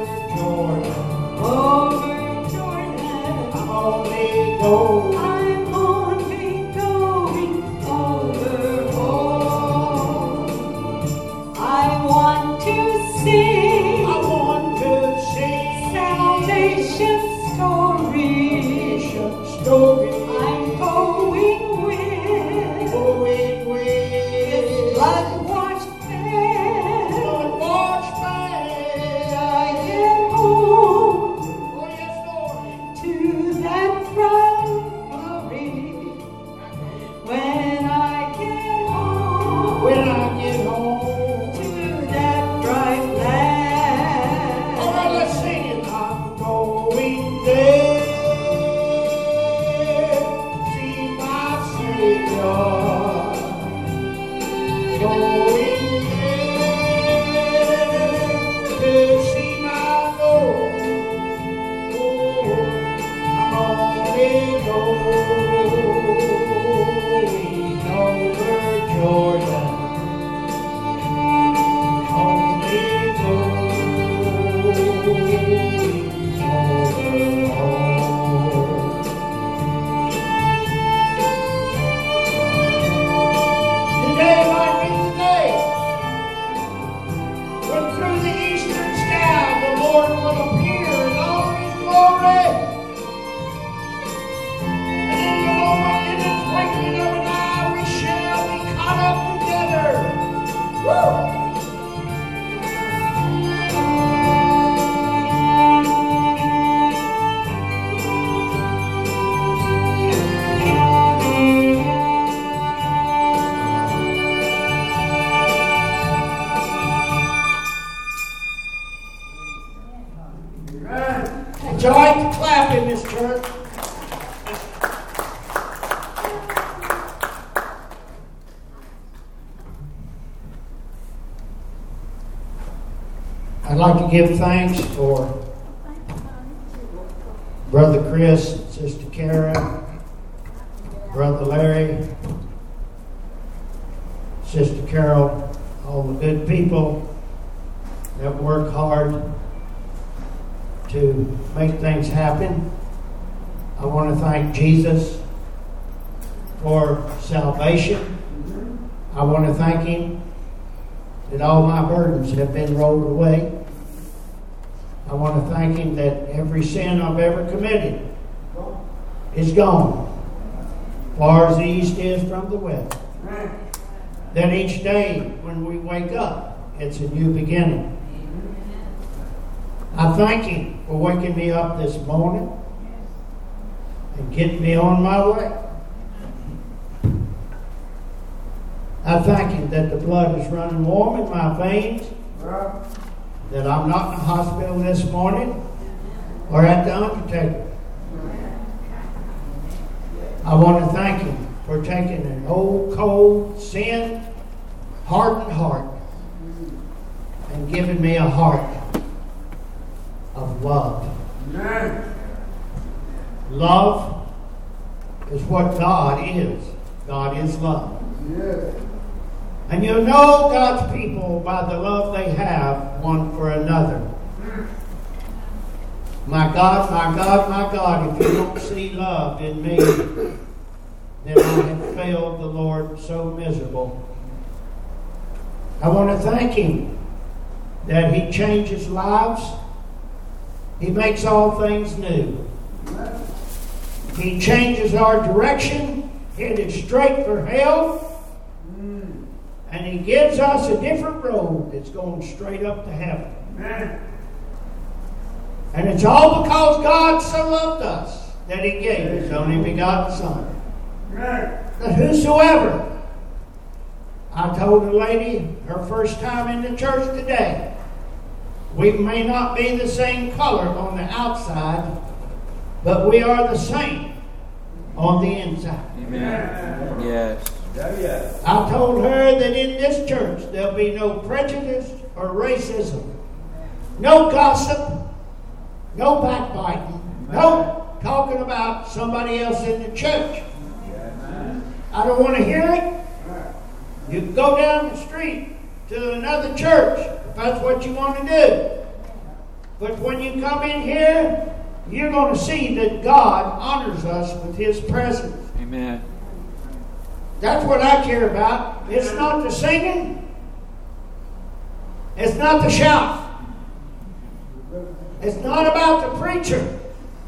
Joy to clap in this church. I'd like to give thanks for Brother Chris, Sister Kara, Brother Larry, Sister Carol, all the good people that work hard to make things happen. I want to thank Jesus for salvation. I want to thank Him that all my burdens have been rolled away. I want to thank Him that every sin I've ever committed is gone, far as the east is from the west. That each day when we wake up, it's a new beginning. I thank Him for waking me up this morning and getting me on my way. I thank Him that the blood is running warm in my veins, that I'm not in the hospital this morning or at the undertaker. I want to thank Him for taking an old, cold, sin, hardened heart and giving me a heart of love. Amen. Love is what God is. God is love. Yes. And you'll know God's people by the love they have one for another. My God, my God, my God, if you don't see love in me, then I have failed the Lord so miserable. I want to thank Him that He changes lives. He makes all things new. He changes our direction, headed straight for hell. And He gives us a different road that's going straight up to heaven. Amen. And it's all because God so loved us that He gave His only begotten Son. Amen. That whosoever, I told a lady her first time in the church today, we may not be the same color on the outside, but we are the same on the inside. Amen. Yes. Yes. I told her that in this church there'll be no prejudice or racism, no gossip, no backbiting, no talking about somebody else in the church. I don't want to hear it. You can go down the street to another church if that's what you want to do. But when you come in here, you're going to see that God honors us with His presence. Amen. That's what I care about. It's not the singing. It's not the shout. It's not about the preacher.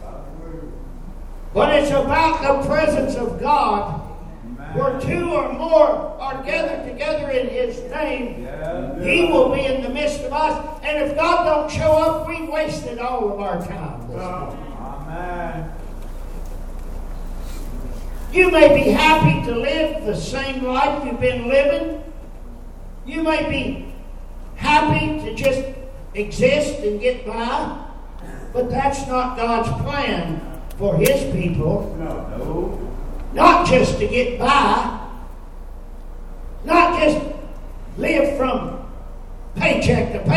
But it's about the presence of God. Where two or more are gathered together in His name, He will be in the midst of us. And if God don't show up, we wasted all of our time. Amen. You may be happy to live the same life you've been living. You may be happy to just exist and get by. But that's not God's plan for His people. No, no. Not just to get by,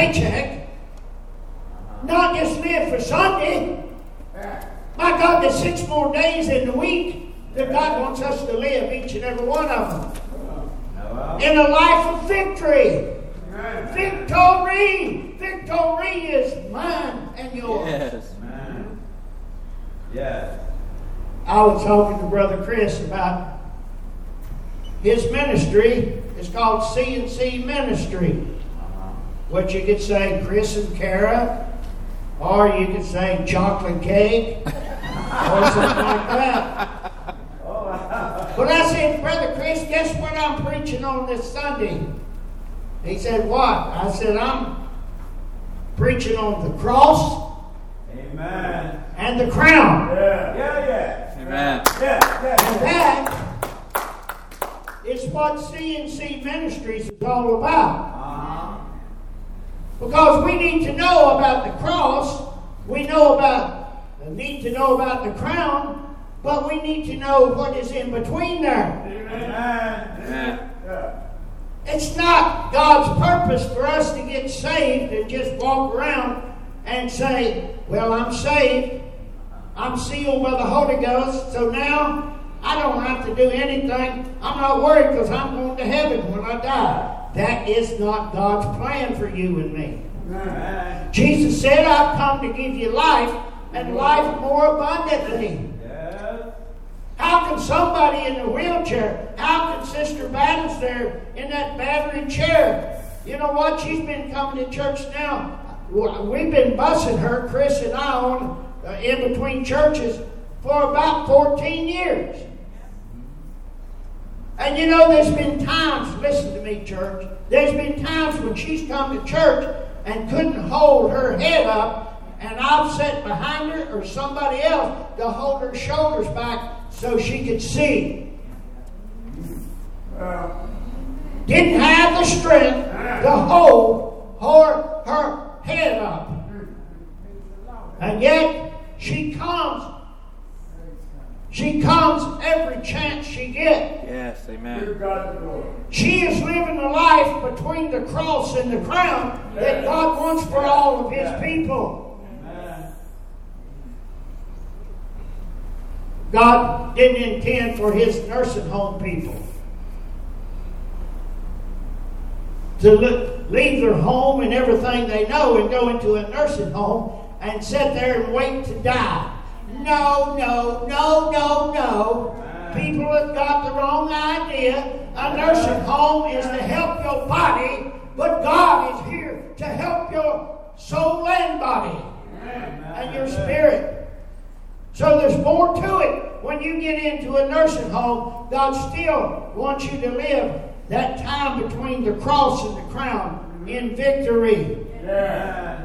paycheck. Not just live for Sunday. My God, there's six more days in the week that God wants us to live, each and every one of them, in a life of victory. Victory! Victory is mine and yours. Yes. Yes. I was talking to Brother Chris about his ministry. It's called C and C Ministry. What you could say, Chris and Kara, or you could say chocolate cake, or something like that. But I said, Brother Chris, guess what I'm preaching on this Sunday? He said, what? I said, I'm preaching on the cross. Amen. And the crown. Yeah, yeah, yeah. Amen. Yeah, yeah. And that is what C and C Ministries is all about. Uh-huh. Because we need to know about the cross, we know about, need to know about the crown, but we need to know what is in between there. Amen. Amen. Yeah. It's not God's purpose for us to get saved and just walk around and say, well, I'm saved. I'm sealed by the Holy Ghost, so now I don't have to do anything. I'm not worried because I'm going to heaven when I die. That is not God's plan for you and me. Amen. Jesus said, I've come to give you life and life more abundantly. Yes. How can somebody in a wheelchair, how can Sister Battles there in that battery chair? You know what? She's been coming to church now. We've been bussing her, Chris and I, on uh, in between churches for about fourteen years. And you know, there's been times, listen to me, church, there's been times when she's come to church and couldn't hold her head up, and I've sat behind her or somebody else to hold her shoulders back so she could see. Well, Didn't have the strength to hold her, her head up. And yet, she comes. She comes every chance she gets. Yes. Amen. give God the glory. She is living a life between the cross and the crown that God wants for all of His people. Amen. God didn't intend for His nursing home people to li- leave their home and everything they know and go into a nursing home and sit there and wait to die. No, no, no, no, no. People have got the wrong idea. A nursing home is to help your body, but God is here to help your soul and body and your spirit. So there's more to it. When you get into a nursing home, God still wants you to live that time between the cross and the crown in victory. Yeah.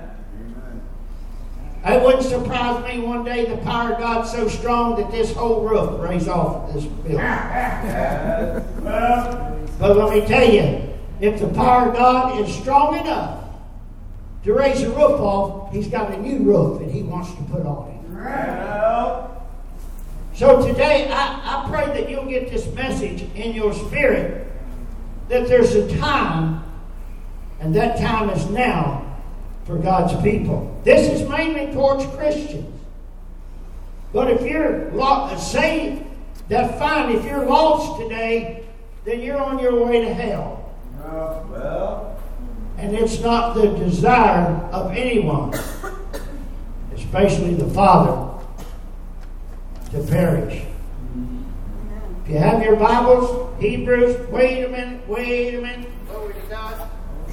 It wouldn't surprise me one day the power of God's so strong that this whole roof raised off of this building. Yes. Well, But let me tell you, if the power of God is strong enough to raise the roof off, He's got a new roof that He wants to put on it. well, So today, I, I pray that you'll get this message in your spirit that there's a time, and that time is now, for God's people. This is mainly towards Christians. But if you're lo- saved, that's fine. If you're lost today, then you're on your way to hell. well, And it's not the desire of anyone, especially the Father, to perish. If you have your Bibles, Hebrews, wait a minute, wait a minute. Glory to God.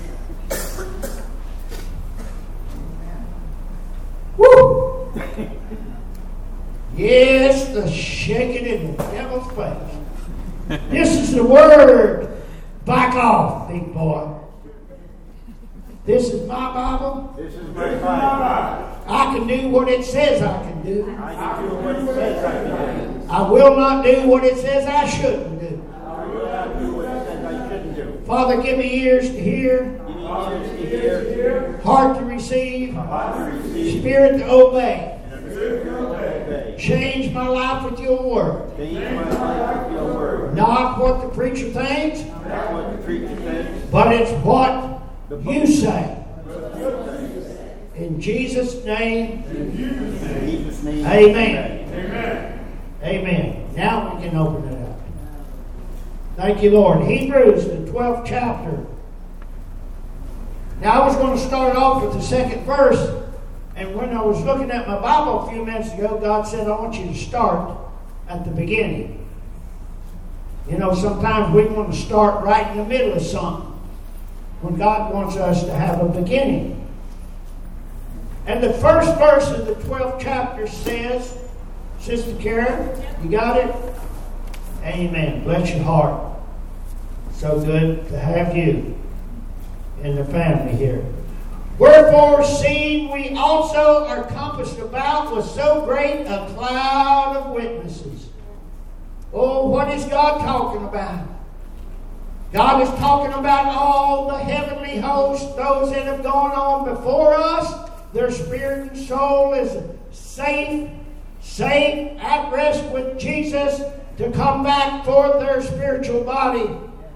Woo! Yes, the shaking in the devil's face. This is the word. Back off, big boy. This is my Bible. this is my Bible. I can do what it says I can do. I can do what it says I can do. I will not do what it says I shouldn't do. I will not do what it says I shouldn't do. Father, give me ears to hear, Ears to hear, heart to receive, heart to receive, spirit to obey. and a spirit to obey. Change my life with your word. Change my life with your word. Not what the preacher thinks, Not what the preacher says, but it's what you say. but In Jesus' name. In Jesus' name. Amen. Amen. Amen. Now we can open it up. Thank you, Lord. Hebrews, the twelfth chapter. Now I was going to start off with the second verse. And when I was looking at my Bible a few minutes ago, God said, I want you to start at the beginning. You know, sometimes we want to start right in the middle of something when God wants us to have a beginning. And the first verse of the twelfth chapter says, Sister Karen, you got it? Amen. Bless your heart. So good to have you in the family here. Wherefore, seeing we also are compassed about with so great a cloud of witnesses. Oh, what is God talking about? God is talking about all the heavenly hosts, those that have gone on before us. Their spirit and soul is safe, safe, at rest with Jesus to come back for their spiritual body.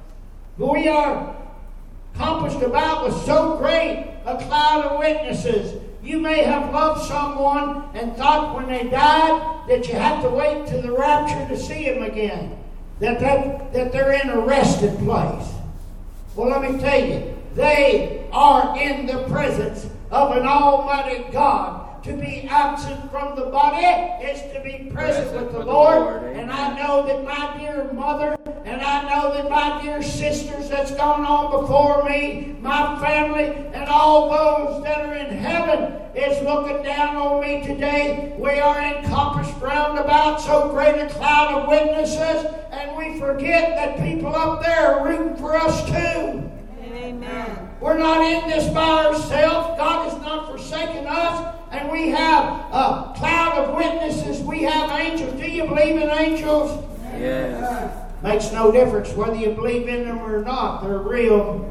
We are compassed about with so great a cloud of witnesses. You may have loved someone and thought when they died that you have to wait till the rapture to see them again. That, that, that they're in a rested place. Well, let me tell you, they are in the presence of an almighty God. To be absent from the body is to be present with the Lord. And I know that my dear mother, and I know that my dear sisters that's gone on before me, my family, and all those that are in heaven is looking down on me today. We are encompassed round about so great a cloud of witnesses, and we forget that people up there are rooting for us too. Amen. We're not in this by ourselves. God has not forsaken us. And we have a cloud of witnesses. We have angels. Do you believe in angels? Yes. Makes no difference whether you believe in them or not. They're real.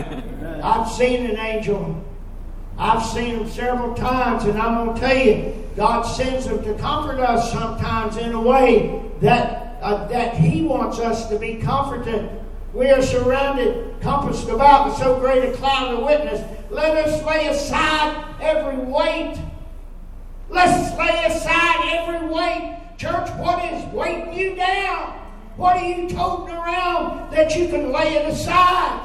I've seen an angel. I've seen them several times. And I'm going to tell you, God sends them to comfort us sometimes in a way that, uh, that He wants us to be comforted. We are surrounded, compassed about with so great a cloud of witness. Let us lay aside every weight. Let's lay aside every weight. Church, what is weighting you down? What are you toting around that you can lay it aside?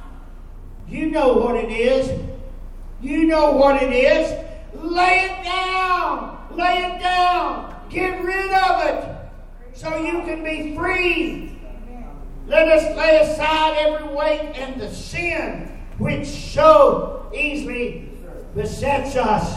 You know what it is. You know what it is. Lay it down. Lay it down. Get rid of it so you can be free. Let us lay aside every weight and the sin which so easily besets us.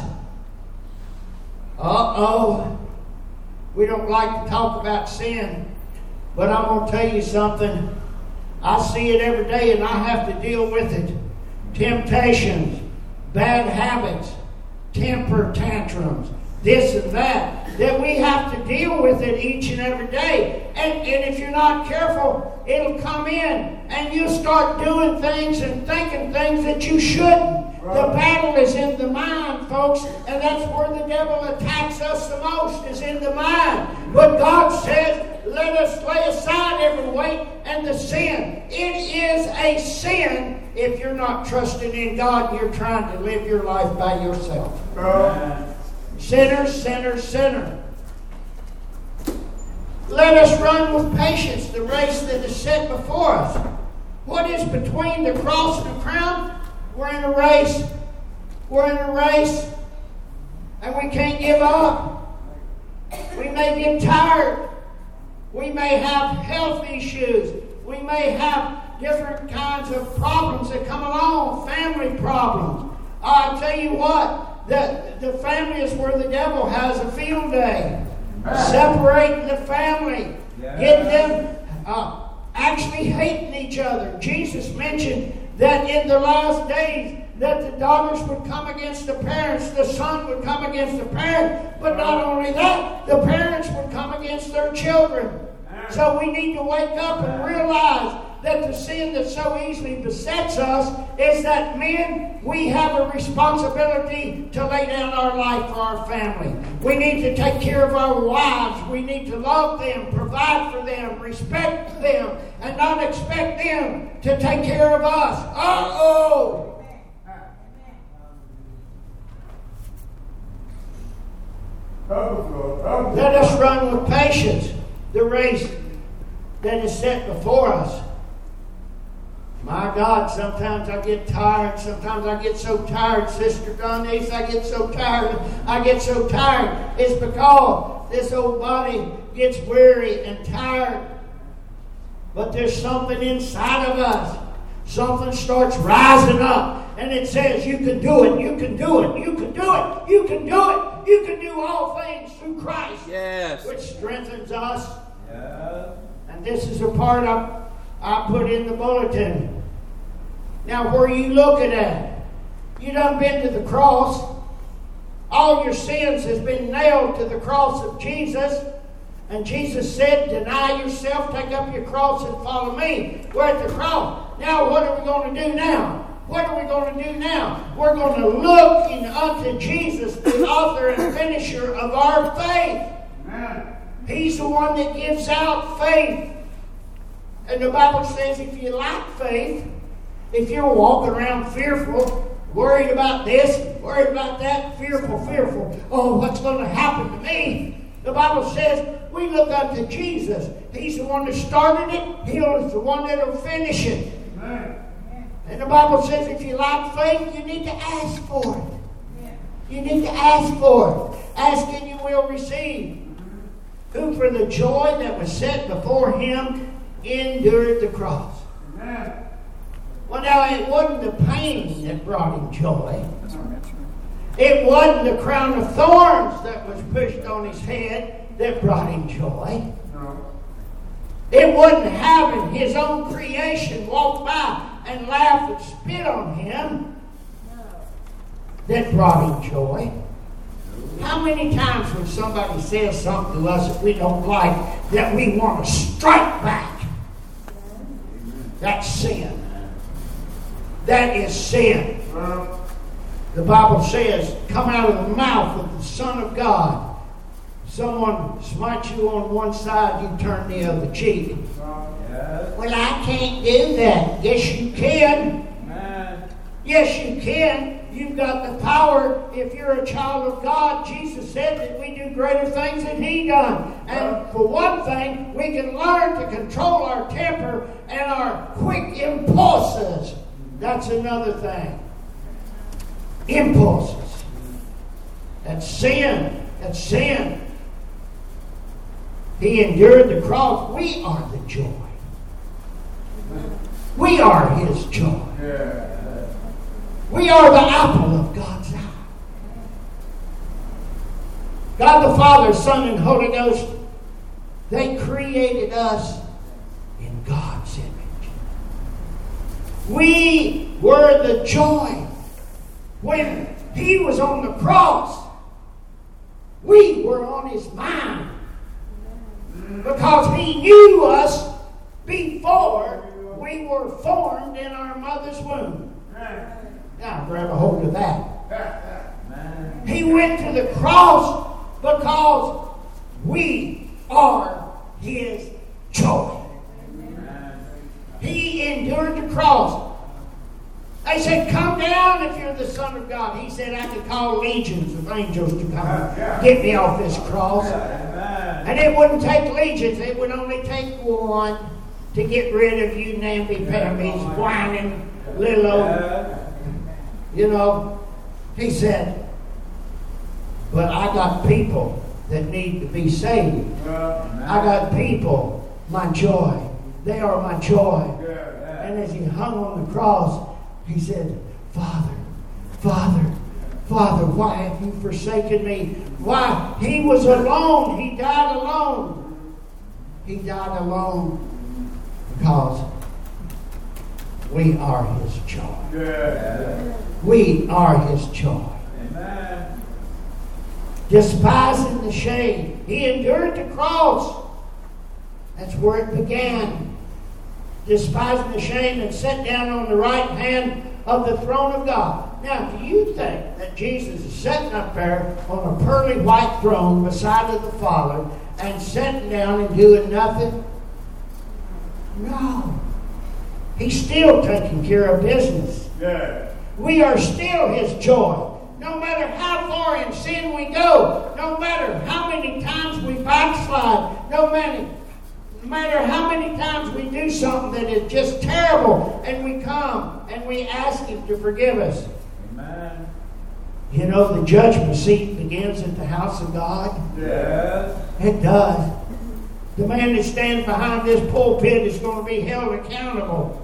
Uh-oh. We don't like to talk about sin, but I'm going to tell you something. I see it every day and I have to deal with it. Temptations, bad habits, temper tantrums, this and that. That we have to deal with it each and every day. And, and if you're not careful, it'll come in and you start doing things and thinking things that you shouldn't. Right. The battle is in the mind, folks, and that's where the devil attacks us the most, is in the mind. But God says, let us lay aside every weight and the sin. It is a sin if you're not trusting in God and you're trying to live your life by yourself. Right. Sinner, sinner, sinner. Let us run with patience the race that is set before us. What is between the cross and the crown? We're in a race. We're in a race. And we can't give up. We may get tired. We may have health issues. We may have different kinds of problems that come along, family problems. I tell you what, the, the family is where the devil has a field day. Separating the family. Getting them uh, actually hating each other. Jesus mentioned that in the last days that the daughters would come against the parents, the son would come against the parent, but not only that, the parents would come against their children. So we need to wake up and realize that the sin that so easily besets us is that men, we have a responsibility to lay down our life for our family. We need to take care of our wives. We need to love them, provide for them, respect them, and not expect them to take care of us. Uh-oh! Let us run with patience the race that is set before us. My God, sometimes I get tired. Sometimes I get so tired, Sister Donnice. I get so tired. I get so tired. It's because this old body gets weary and tired. But there's something inside of us. Something starts rising up. And it says, you can do it. You can do it. You can do it. You can do it. You can do all things through Christ. Yes. Which strengthens us. Yeah. And this is a part I, I put in the bulletin. Now, where are you looking at? You done been to the cross. All your sins has been nailed to the cross of Jesus. And Jesus said, deny yourself, take up your cross and follow me. We're at the cross. Now, what are we going to do now? What are we going to do now? We're going to look unto Jesus, the author and finisher of our faith. Amen. He's the one that gives out faith. And the Bible says if you lack faith, if you're walking around fearful, worried about this, worried about that, fearful, fearful, oh, what's going to happen to me? The Bible says we look unto Jesus. He's the one that started it. He is the one that will finish it. Amen. And the Bible says if you lack faith, you need to ask for it. You need to ask for it. Ask and you will receive. Who for the joy that was set before him endured the cross. Amen. Well, now, it wasn't the pain that brought him joy. It wasn't the crown of thorns that was pushed on his head that brought him joy. It wasn't having his own creation walk by and laugh and spit on him that brought him joy. How many times when somebody says something to us that we don't like, that we want to strike back? That's sin. That is sin. The Bible says, come out of the mouth of the Son of God. Someone smites you on one side, you turn the other cheek. Well, I can't do that. Yes, you can. Yes, you can. You've got the power. If you're a child of God, Jesus said that we do greater things than he done. And for one thing, we can learn to control our temper and our quick impulses. That's another thing. Impulses. That's sin. That's sin. He endured the cross. We are the joy. We are his joy. We are the apple of God's eye. God the Father, Son, and Holy Ghost, they created us in God's image. We were the joy. When he was on the cross, we were on his mind. Because he knew us before we were formed in our mother's womb. Now grab a hold of that. He went to the cross because we are his joy. He endured the cross. They said, come down if you're the Son of God. He said, I could call legions of angels to come get me off this cross. And it wouldn't take legions. It would only take one to get rid of you namby-pambies, whining, little old, you know. He said, but I got people that need to be saved. I got people, my joy. They are my joy. And as he hung on the cross, he said, Father, Father, Father, why have you forsaken me? Why? He was alone. He died alone. He died alone because we are his joy. We are his joy. Amen. Despising the shame. He endured the cross. That's where it began. Despising the shame and sat down on the right hand of the throne of God. Now, do you think that Jesus is sitting up there on a pearly white throne beside of the Father and sitting down and doing nothing? No. He's still taking care of business. Yeah. We are still his joy. no matter how far in sin we go, no matter how many times we backslide, no matter, no matter how many times we do something that is just terrible, and we come and we ask Him to forgive us. Amen. You know, the judgment seat begins at the house of God. Yes. It does. The man that stands behind this pulpit is going to be held accountable.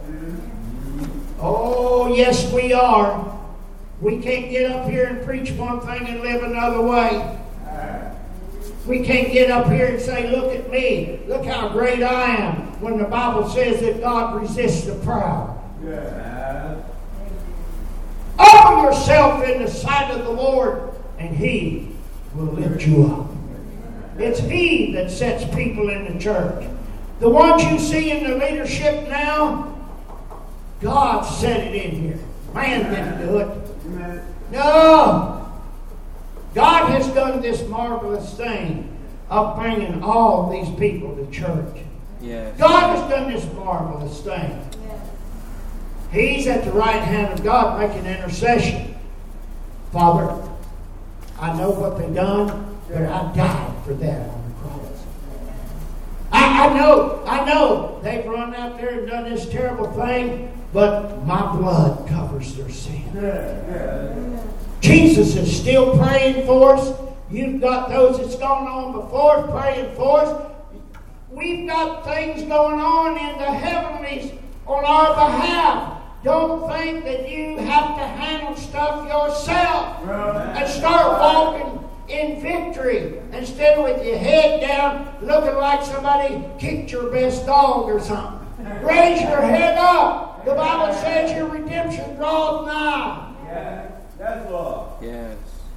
Oh, yes, we are. We can't get up here and preach one thing and live another way. We can't get up here and say, look at me. Look how great I am. When the Bible says that God resists the proud. Yes. Humble yourself in the sight of the Lord, and He will lift you up. It's He that sets people in the church. The ones you see in the leadership now, God set it in here. Man didn't do it. No. God has done this marvelous thing of bringing all these people to church. Yes. God has done this marvelous thing. He's at the right hand of God making intercession. Father, I know what they've done, but I died for that on the cross. I, I know, I know they've run out there and done this terrible thing, but my blood covers their sin. Jesus is still praying for us. You've got those that's gone on before us praying for us. We've got things going on in the heavenlies on our behalf. Don't think that you have to handle stuff yourself and start walking in victory instead of with your head down looking like somebody kicked your best dog or something. Raise your head up. The Bible says your redemption draws nigh. Yes. Yes, Lord. Yes.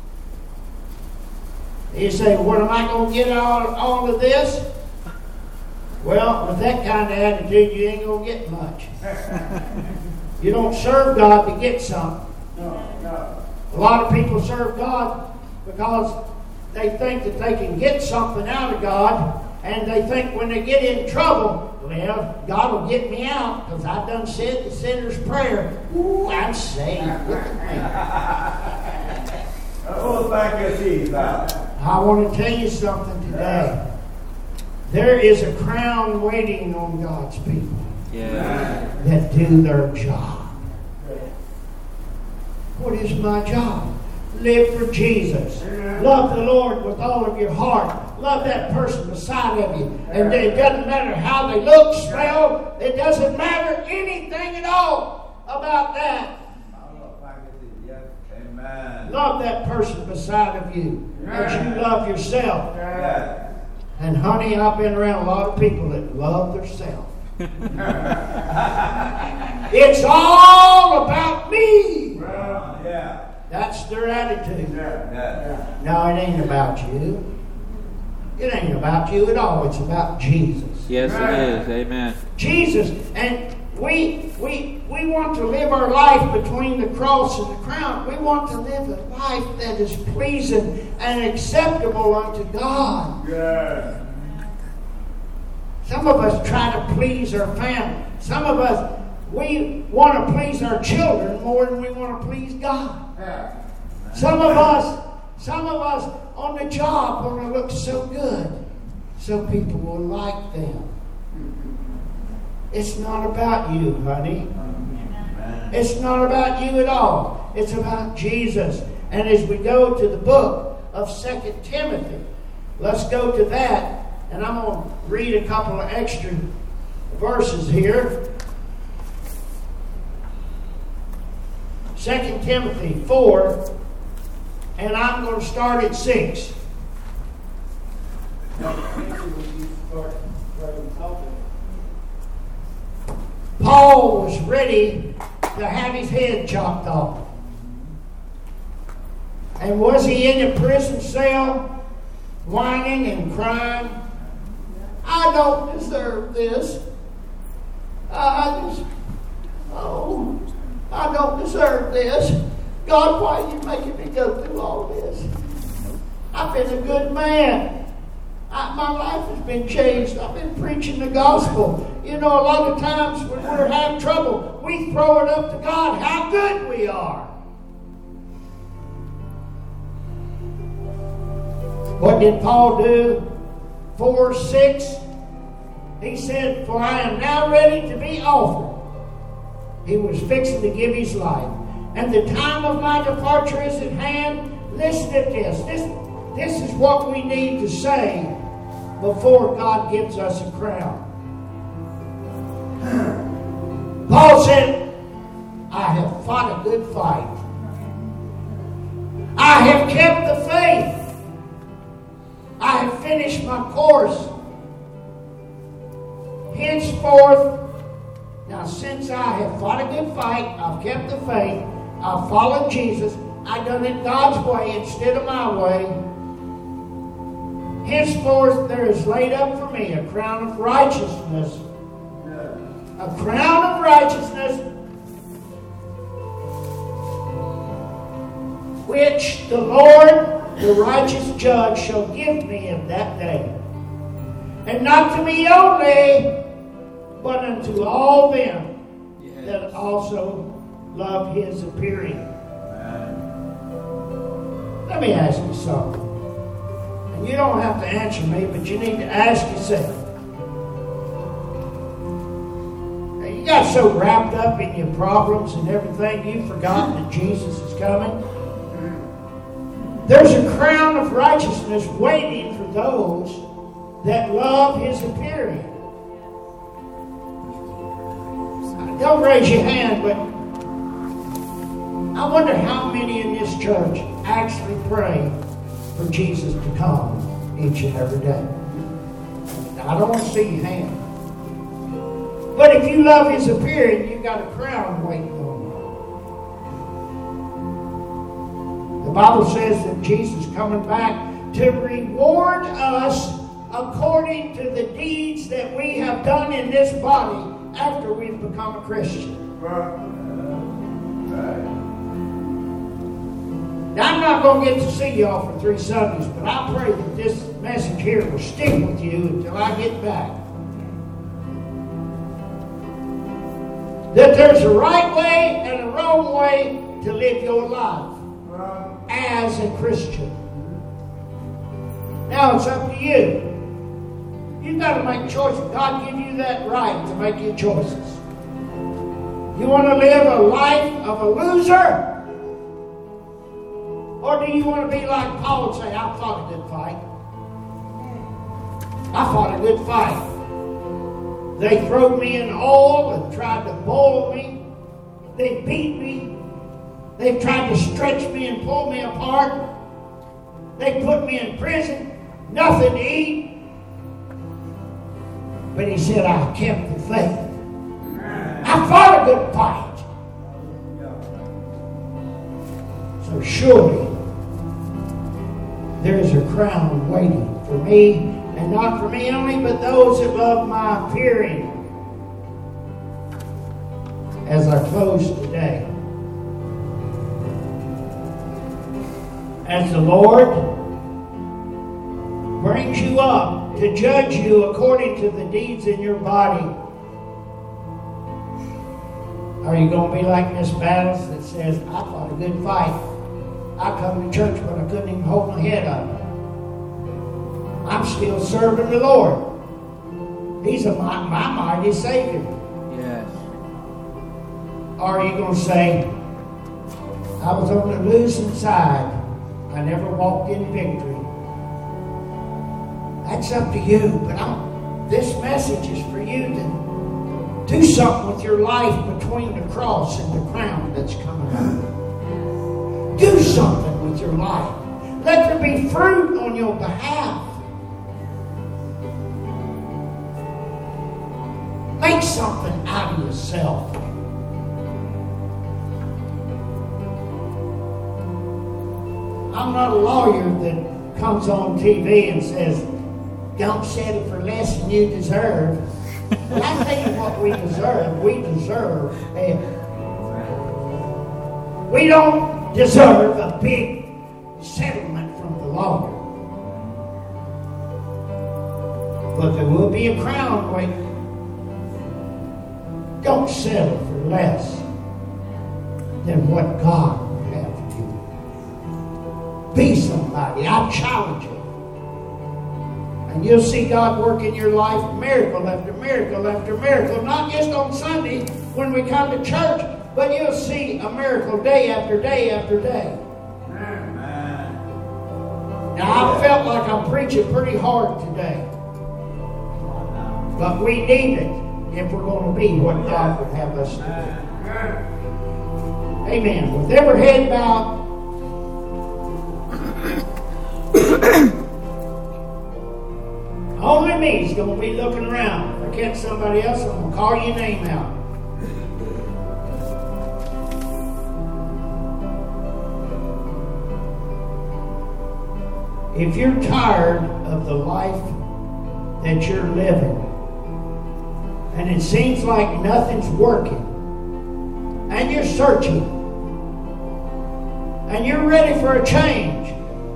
You say, what am I going to get out of all of this? Well, with that kind of attitude, you ain't going to get much. You don't serve God to get something. No, no. A lot of people serve God because they think that they can get something out of God, and they think when they get in trouble, well, God will get me out because I've done said the sinner's prayer. Ooh, I'm saved. Look at me. Oh, thank you, Jesus. I want to tell you something today. There is a crown waiting on God's people Yeah. that do their job. What is my job? Live for Jesus. Love the Lord with all of your heart. Love that person beside of you. And it doesn't matter how they look, smell. It doesn't matter anything at all about that. Amen. Love that person beside of you as you love yourself. Yes. And honey, I've been around a lot of people that love themselves. It's all about me. Well, yeah. That's their attitude. Yeah. Yeah. No, it ain't about you. It ain't about you at all. It's about Jesus. Yes, it is. Amen. Jesus. And we we we want to live our life between the cross and the crown. We want to live a life that is pleasing and acceptable unto God. Yeah. Some of us try to please our family. Some of us, we want to please our children more than we want to please God. Some of us, some of us on the job want to look so good so people will like them. It's not about you, honey. It's not about you at all. It's about Jesus. And as we go to the book of Second Timothy, let's go to that. And I'm going to read a couple of extra verses here. Second Timothy four, and I'm going to start at six. Paul was ready to have his head chopped off. And was he in a prison cell, whining and crying? I don't deserve this. I just, oh, I don't deserve this. God, why are you making me go through all this? I've been a good man. I, my life has been changed. I've been preaching the gospel. You know, a lot of times when we're having trouble, we throw it up to God how good we are. What did Paul do? four six. He said, "For I am now ready to be offered." He was fixing to give his life. "And the time of my departure is at hand." Listen to this. This, this is what we need to say before God gives us a crown. Paul said, "I have fought a good fight. I have kept the faith. I have finished my course. Henceforth, now since I have fought a good fight, I've kept the faith, I've followed Jesus, I've done it God's way instead of my way. Henceforth, there is laid up for me a crown of righteousness. A crown of righteousness, which the Lord, the righteous judge, shall give me in that day. And not to me only, but unto all them yes. that also love his appearing." Amen. Let me ask you something. And you don't have to answer me, but you need to ask yourself. Now, you got so wrapped up in your problems and everything, you've forgotten that Jesus is coming. There's a crown of righteousness waiting for those that love his appearing. Don't raise your hand, but I wonder how many in this church actually pray for Jesus to come each and every day. Now, I don't want to see your hand. But if you love his appearing, you've got a crown waiting on you. The Bible says that Jesus is coming back to reward us according to the deeds that we have done in this body after we've become a Christian. Now, I'm not going to get to see y'all for three Sundays, but I pray that this message here will stick with you until I get back. That there's a right way and a wrong way to live your life as a Christian. Now it's up to you. You've got to make choices. God give you that right to make your choices. You want to live a life of a loser? Or do you want to be like Paul and say, "I fought a good fight. I fought a good fight. They threw me in oil and tried to boil me. They beat me. They tried to stretch me and pull me apart. They put me in prison. Nothing to eat." But he said, "I kept the faith. I fought a good fight." So surely there is a crown waiting for me, and not for me only, but those that love my appearing. As I close today, as the Lord brings you up to judge you according to the deeds in your body, are you going to be like Miss Battles that says, "I fought a good fight. I come to church, but I couldn't even hold my head up. I'm still serving the Lord. He's a, my, my mighty Savior"? Yes. Or are you going to say, "I was on the losing side. I never walked in victory"? That's up to you, but I'm, this message is for you to do something with your life between the cross and the crown that's coming up. Do something with your life. Let there be fruit on your behalf. Make something out of yourself. I'm not a lawyer that comes on T V and says, "Don't settle for less than you deserve." But I tell you what we deserve. We deserve heaven. We don't deserve a big settlement from the lawyer. But there will be a crown waiting. Don't settle for less than what God will have for you. Be somebody. I challenge you. And you'll see God work in your life miracle after miracle after miracle. Not just on Sunday when we come to church, but you'll see a miracle day after day after day. Now, I felt like I'm preaching pretty hard today. But we need it if we're going to be what God would have us to be. Amen. With every head bowed, only me's going to be looking around. If I catch somebody else, I'm going to call your name out. If you're tired of the life that you're living, and it seems like nothing's working, and you're searching, and you're ready for a change,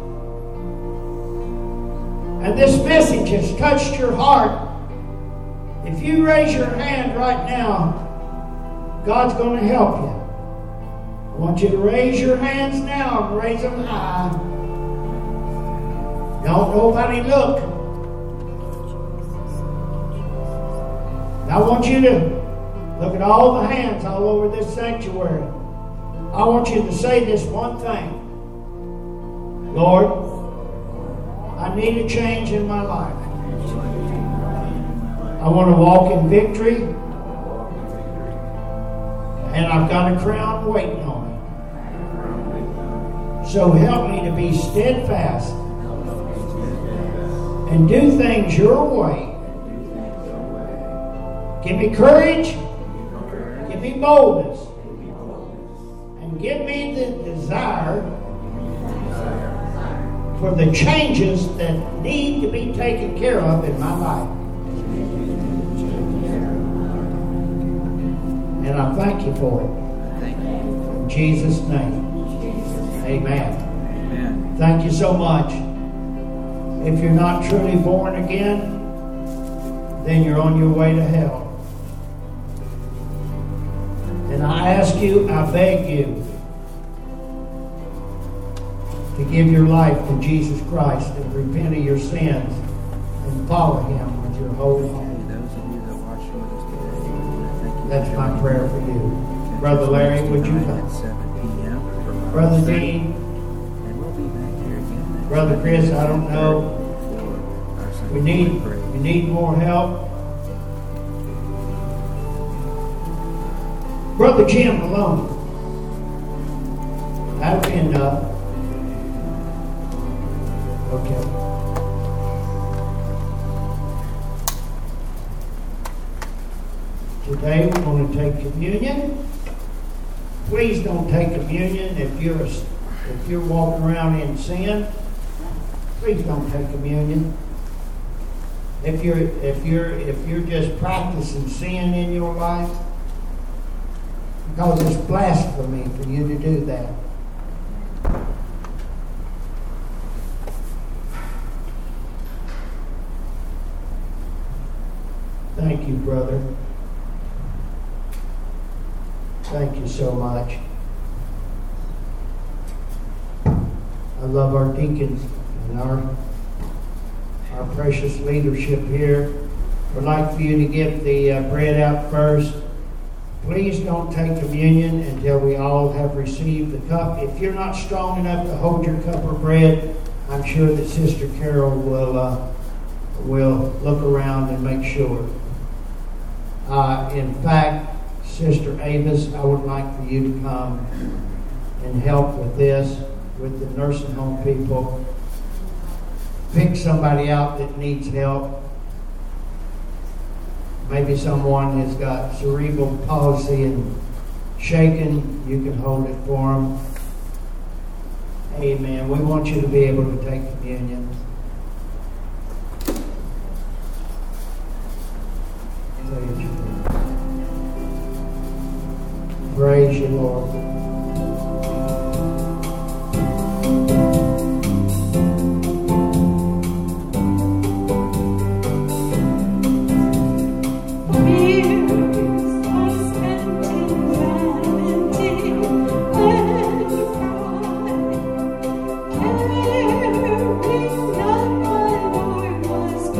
and this message has touched your heart, if you raise your hand right now, God's going to help you. I want you to raise your hands now and raise them high. Don't nobody look. I want you to look at all the hands all over this sanctuary. I want you to say this one thing. Lord, I need a change in my life. I want to walk in victory. And I've got a crown waiting on me. So help me to be steadfast and do things your way. Give me courage. Give me boldness. And give me the desire for the changes that need to be taken care of in my life. And I thank you for it. In Jesus' name. Amen. Amen. Thank you so much. If you're not truly born again, then you're on your way to hell. And I ask you, I beg you, to give your life to Jesus Christ and repent of your sins and follow Him with your whole heart. That's my prayer for you. Brother Larry, would you come? Brother Dean, Brother Chris, I don't know. We need, we need more help. Brother Jim alone. That'll be enough. Okay. Today we're going to take communion. Please don't take communion if you're if you're walking around in sin. Please don't take communion. If you're if you're if you're just practicing sin in your life, because it's blasphemy for you to do that. Thank you, brother. Thank you so much. I love our deacons and our our precious leadership here. I'd like for you to give the uh, bread out first. Please don't take communion until we all have received the cup. If you're not strong enough to hold your cup of bread, I'm sure that Sister Carol will uh, will look around and make sure. Uh, in fact, Sister Avis, I would like for you to come and help with this, with the nursing home people. Pick somebody out that needs help. Maybe someone has got cerebral palsy and shaken. You can hold it for them. Amen. We want you to be able to take communion. Praise you, Lord. Carrying up my heart was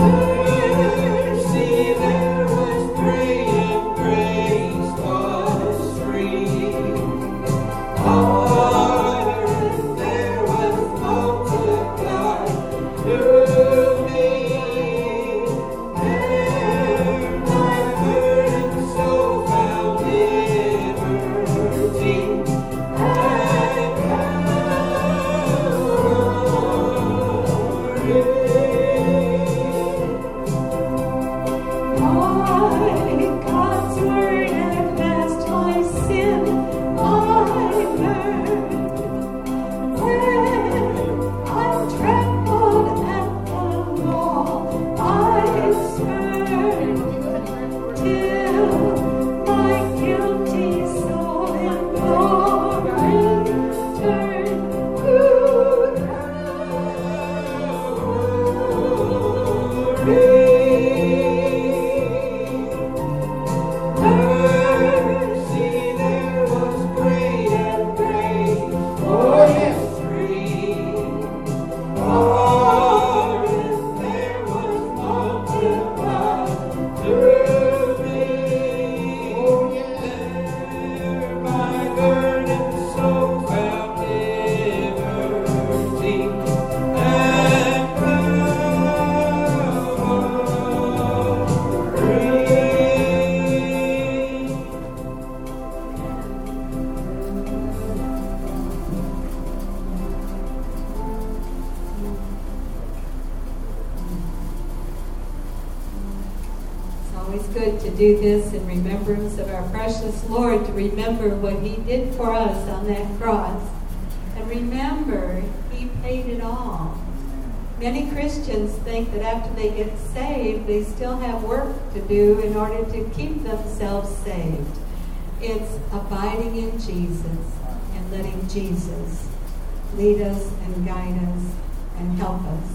Do this in remembrance of our precious Lord, to remember what He did for us on that cross. And remember, He paid it all. Many Christians think that after they get saved, they still have work to do in order to keep themselves saved. It's abiding in Jesus and letting Jesus lead us and guide us and help us.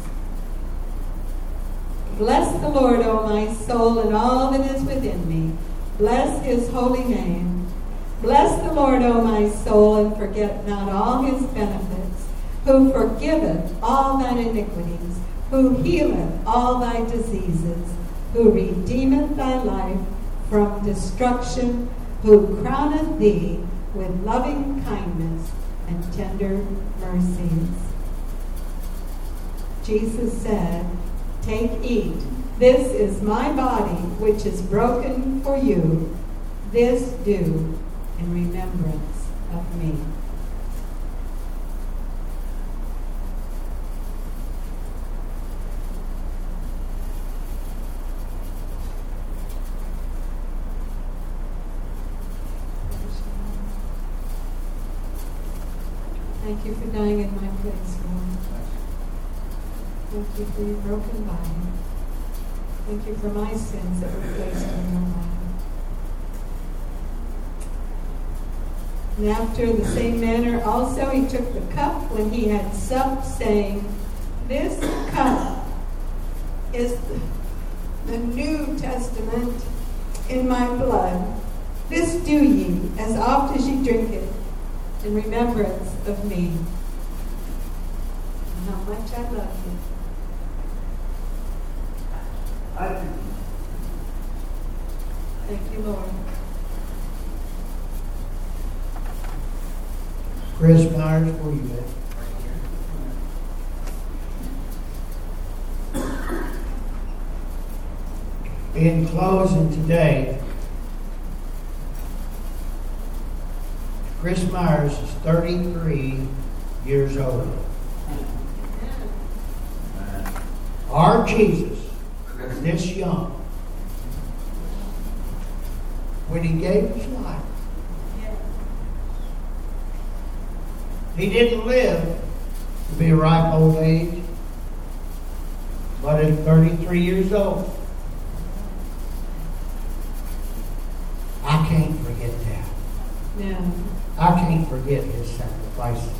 Bless the Lord, O my soul, and all that is within me. Bless His holy name. Bless the Lord, O my soul, and forget not all His benefits, who forgiveth all thine iniquities, who healeth all thy diseases, who redeemeth thy life from destruction, who crowneth thee with loving kindness and tender mercies. Jesus said, "Take, eat. This is my body, which is broken for you. This do in remembrance of me." Thank you for dying in my place, Lord. Thank you for your broken body. Thank you for my sins that were placed in your body. And after the same manner also he took the cup when he had supped, saying, "This cup is the New Testament in my blood. This do ye, as oft as ye drink it, in remembrance of me." And how much I love you. Thank you, Lord. Chris Myers, where you at? In closing today, Chris Myers is thirty-three years old. Our Jesus was this young when he gave his life. He didn't live to be a ripe old age, but at thirty-three years old, I can't forget that. No. I can't forget his sacrifice.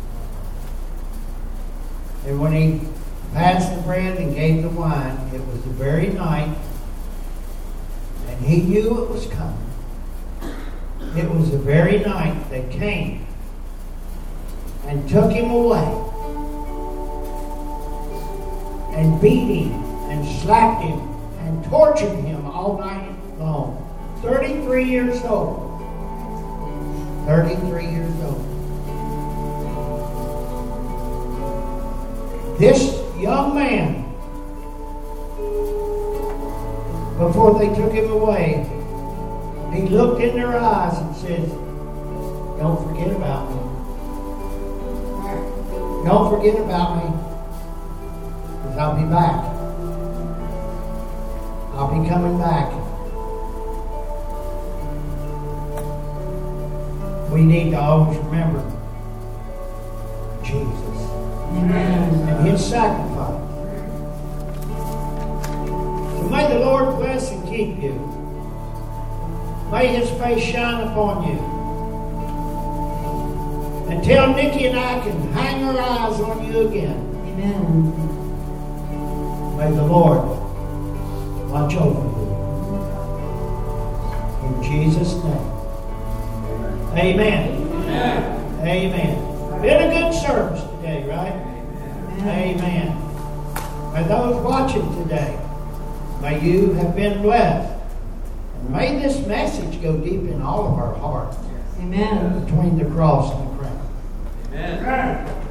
And when he passed the bread and gave the wine, it was the very night, and he knew it was coming. It was the very night that came and took him away and beat him and slapped him and tortured him all night long. thirty-three years old. thirty-three years old. This young man, before they took him away, he looked in their eyes and said, don't forget about me. Don't forget about me, because I'll be back. I'll be coming back. We need to always remember Jesus. Amen. And His sacrifice. So may the Lord bless and keep you. May His face shine upon you. Until Nikki and I can hang our eyes on you again. Amen. May the Lord watch over you. In Jesus' name. Amen. Amen. Amen. Been a good service today, right? Amen. Amen. May those watching today, may you have been blessed. And may this message go deep in all of our hearts. Amen. Between the cross and the crown. Amen.